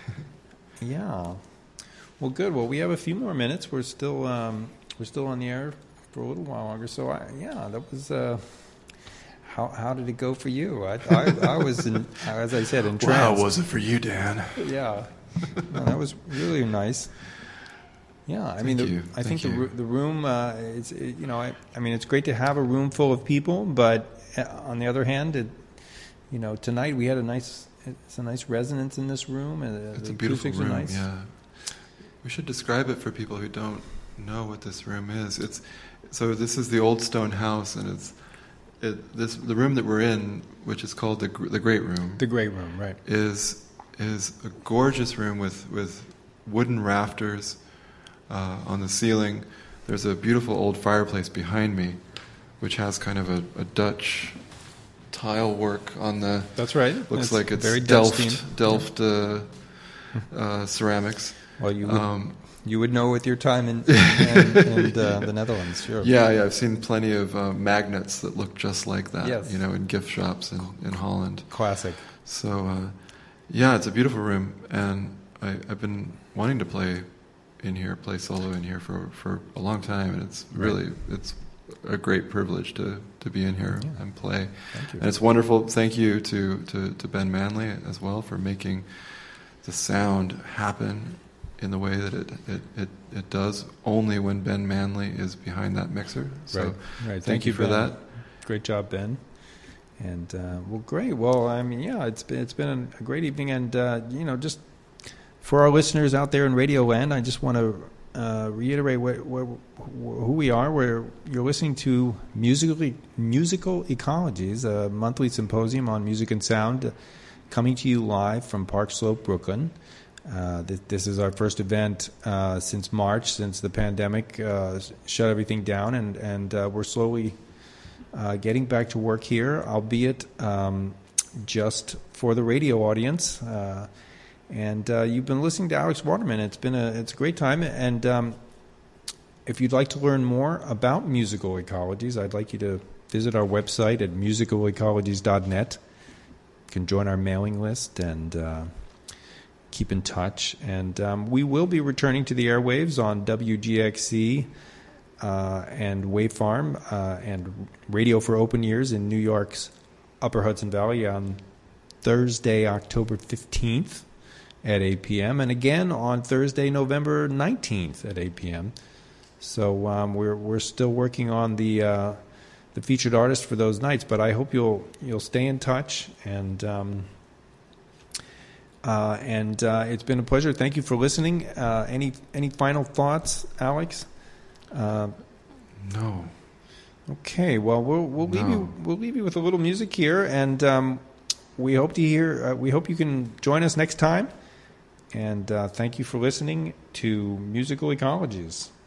[SPEAKER 1] Yeah. Well, good. Well, we have a few more minutes. We're still um, we're still on the air for a little while longer. So, I, yeah, that was. Uh, how how did it go for you? I I, I was, in, as I said, entranced.
[SPEAKER 2] Well, how was it for you, Dan?
[SPEAKER 1] Yeah. No, that was really nice. Yeah, I
[SPEAKER 2] Thank
[SPEAKER 1] mean, the,
[SPEAKER 2] you.
[SPEAKER 1] I
[SPEAKER 2] Thank
[SPEAKER 1] think the
[SPEAKER 2] you.
[SPEAKER 1] the room. Uh, it's it, you know, I, I mean, it's great to have a room full of people, but uh, on the other hand, it, you know, tonight we had a nice. It's a nice resonance in this room, and uh,
[SPEAKER 2] It's
[SPEAKER 1] the
[SPEAKER 2] a beautiful
[SPEAKER 1] acoustics
[SPEAKER 2] room.
[SPEAKER 1] are nice.
[SPEAKER 2] Yeah, we should describe it for people who don't know what this room is. It's so this is the old stone house, and it's it, this the room that we're in, which is called the the Great Room.
[SPEAKER 1] The great room, right?
[SPEAKER 2] is is a gorgeous room with with wooden rafters uh, on the ceiling. There's a beautiful old fireplace behind me, which has kind of a, a Dutch tile work on the.
[SPEAKER 1] That's right.
[SPEAKER 2] Looks
[SPEAKER 1] It's
[SPEAKER 2] like it's
[SPEAKER 1] very Dutch
[SPEAKER 2] Delft
[SPEAKER 1] themed.
[SPEAKER 2] Delft uh, uh, ceramics.
[SPEAKER 1] Well, you would,
[SPEAKER 2] Um,
[SPEAKER 1] you would know with your time in, in, in uh, the Netherlands, sure.
[SPEAKER 2] yeah, yeah, I've seen plenty of uh, magnets that look just like that.
[SPEAKER 1] Yes.
[SPEAKER 2] You know, in gift shops in, in Holland.
[SPEAKER 1] Classic.
[SPEAKER 2] So, uh, yeah, it's a beautiful room, and I, I've been wanting to play in here, play solo in here for, for a long time, and it's really it's a great privilege to, to be in here
[SPEAKER 1] Yeah.
[SPEAKER 2] and play.
[SPEAKER 1] Thank you.
[SPEAKER 2] And it's wonderful. Thank you to, to, to Ben Manley as well for making the sound happen in the way that it, it, it, it does, only when Ben Manley is behind that mixer. So
[SPEAKER 1] Right, right.
[SPEAKER 2] thank,
[SPEAKER 1] Thank
[SPEAKER 2] you
[SPEAKER 1] you,
[SPEAKER 2] for
[SPEAKER 1] Ben.
[SPEAKER 2] that.
[SPEAKER 1] Great job, Ben. And uh, well, great. Well, I mean, yeah, it's been it's been a great evening, and uh, you know, just for our listeners out there in Radio Land, I just want to uh, reiterate where, where, who we are. Where you're listening to musically musical ecologies, a monthly symposium on music and sound, uh, coming to you live from Park Slope, Brooklyn. Uh, this, this is our first event uh, since March, since the pandemic uh, shut everything down, and and uh, we're slowly. Uh, getting back to work here, albeit um, just for the radio audience. Uh, and uh, you've been listening to Alex Waterman. It's been a it's a great time. And um, if you'd like to learn more about musical ecologies, I'd like you to visit our website at musical ecologies dot net. You can join our mailing list and uh, keep in touch. And um, we will be returning to the airwaves on W G X C. Uh, and Wavefarm uh, and Radio for Open Ears in New York's Upper Hudson Valley on Thursday, October fifteenth at eight p.m. and again on Thursday, November nineteenth at eight p.m. So um, we're we're still working on the uh, the featured artist for those nights, but I hope you'll you'll stay in touch and um, uh, and uh, it's been a pleasure. Thank you for listening. Uh, any any final thoughts, Alex? Uh,
[SPEAKER 2] No.
[SPEAKER 1] okay, well we'll we'll leave
[SPEAKER 2] No.
[SPEAKER 1] you we'll leave you with a little music here, and um, we hope to hear. Uh, we hope you can join us next time. And uh, thank you for listening to Musical Ecologies.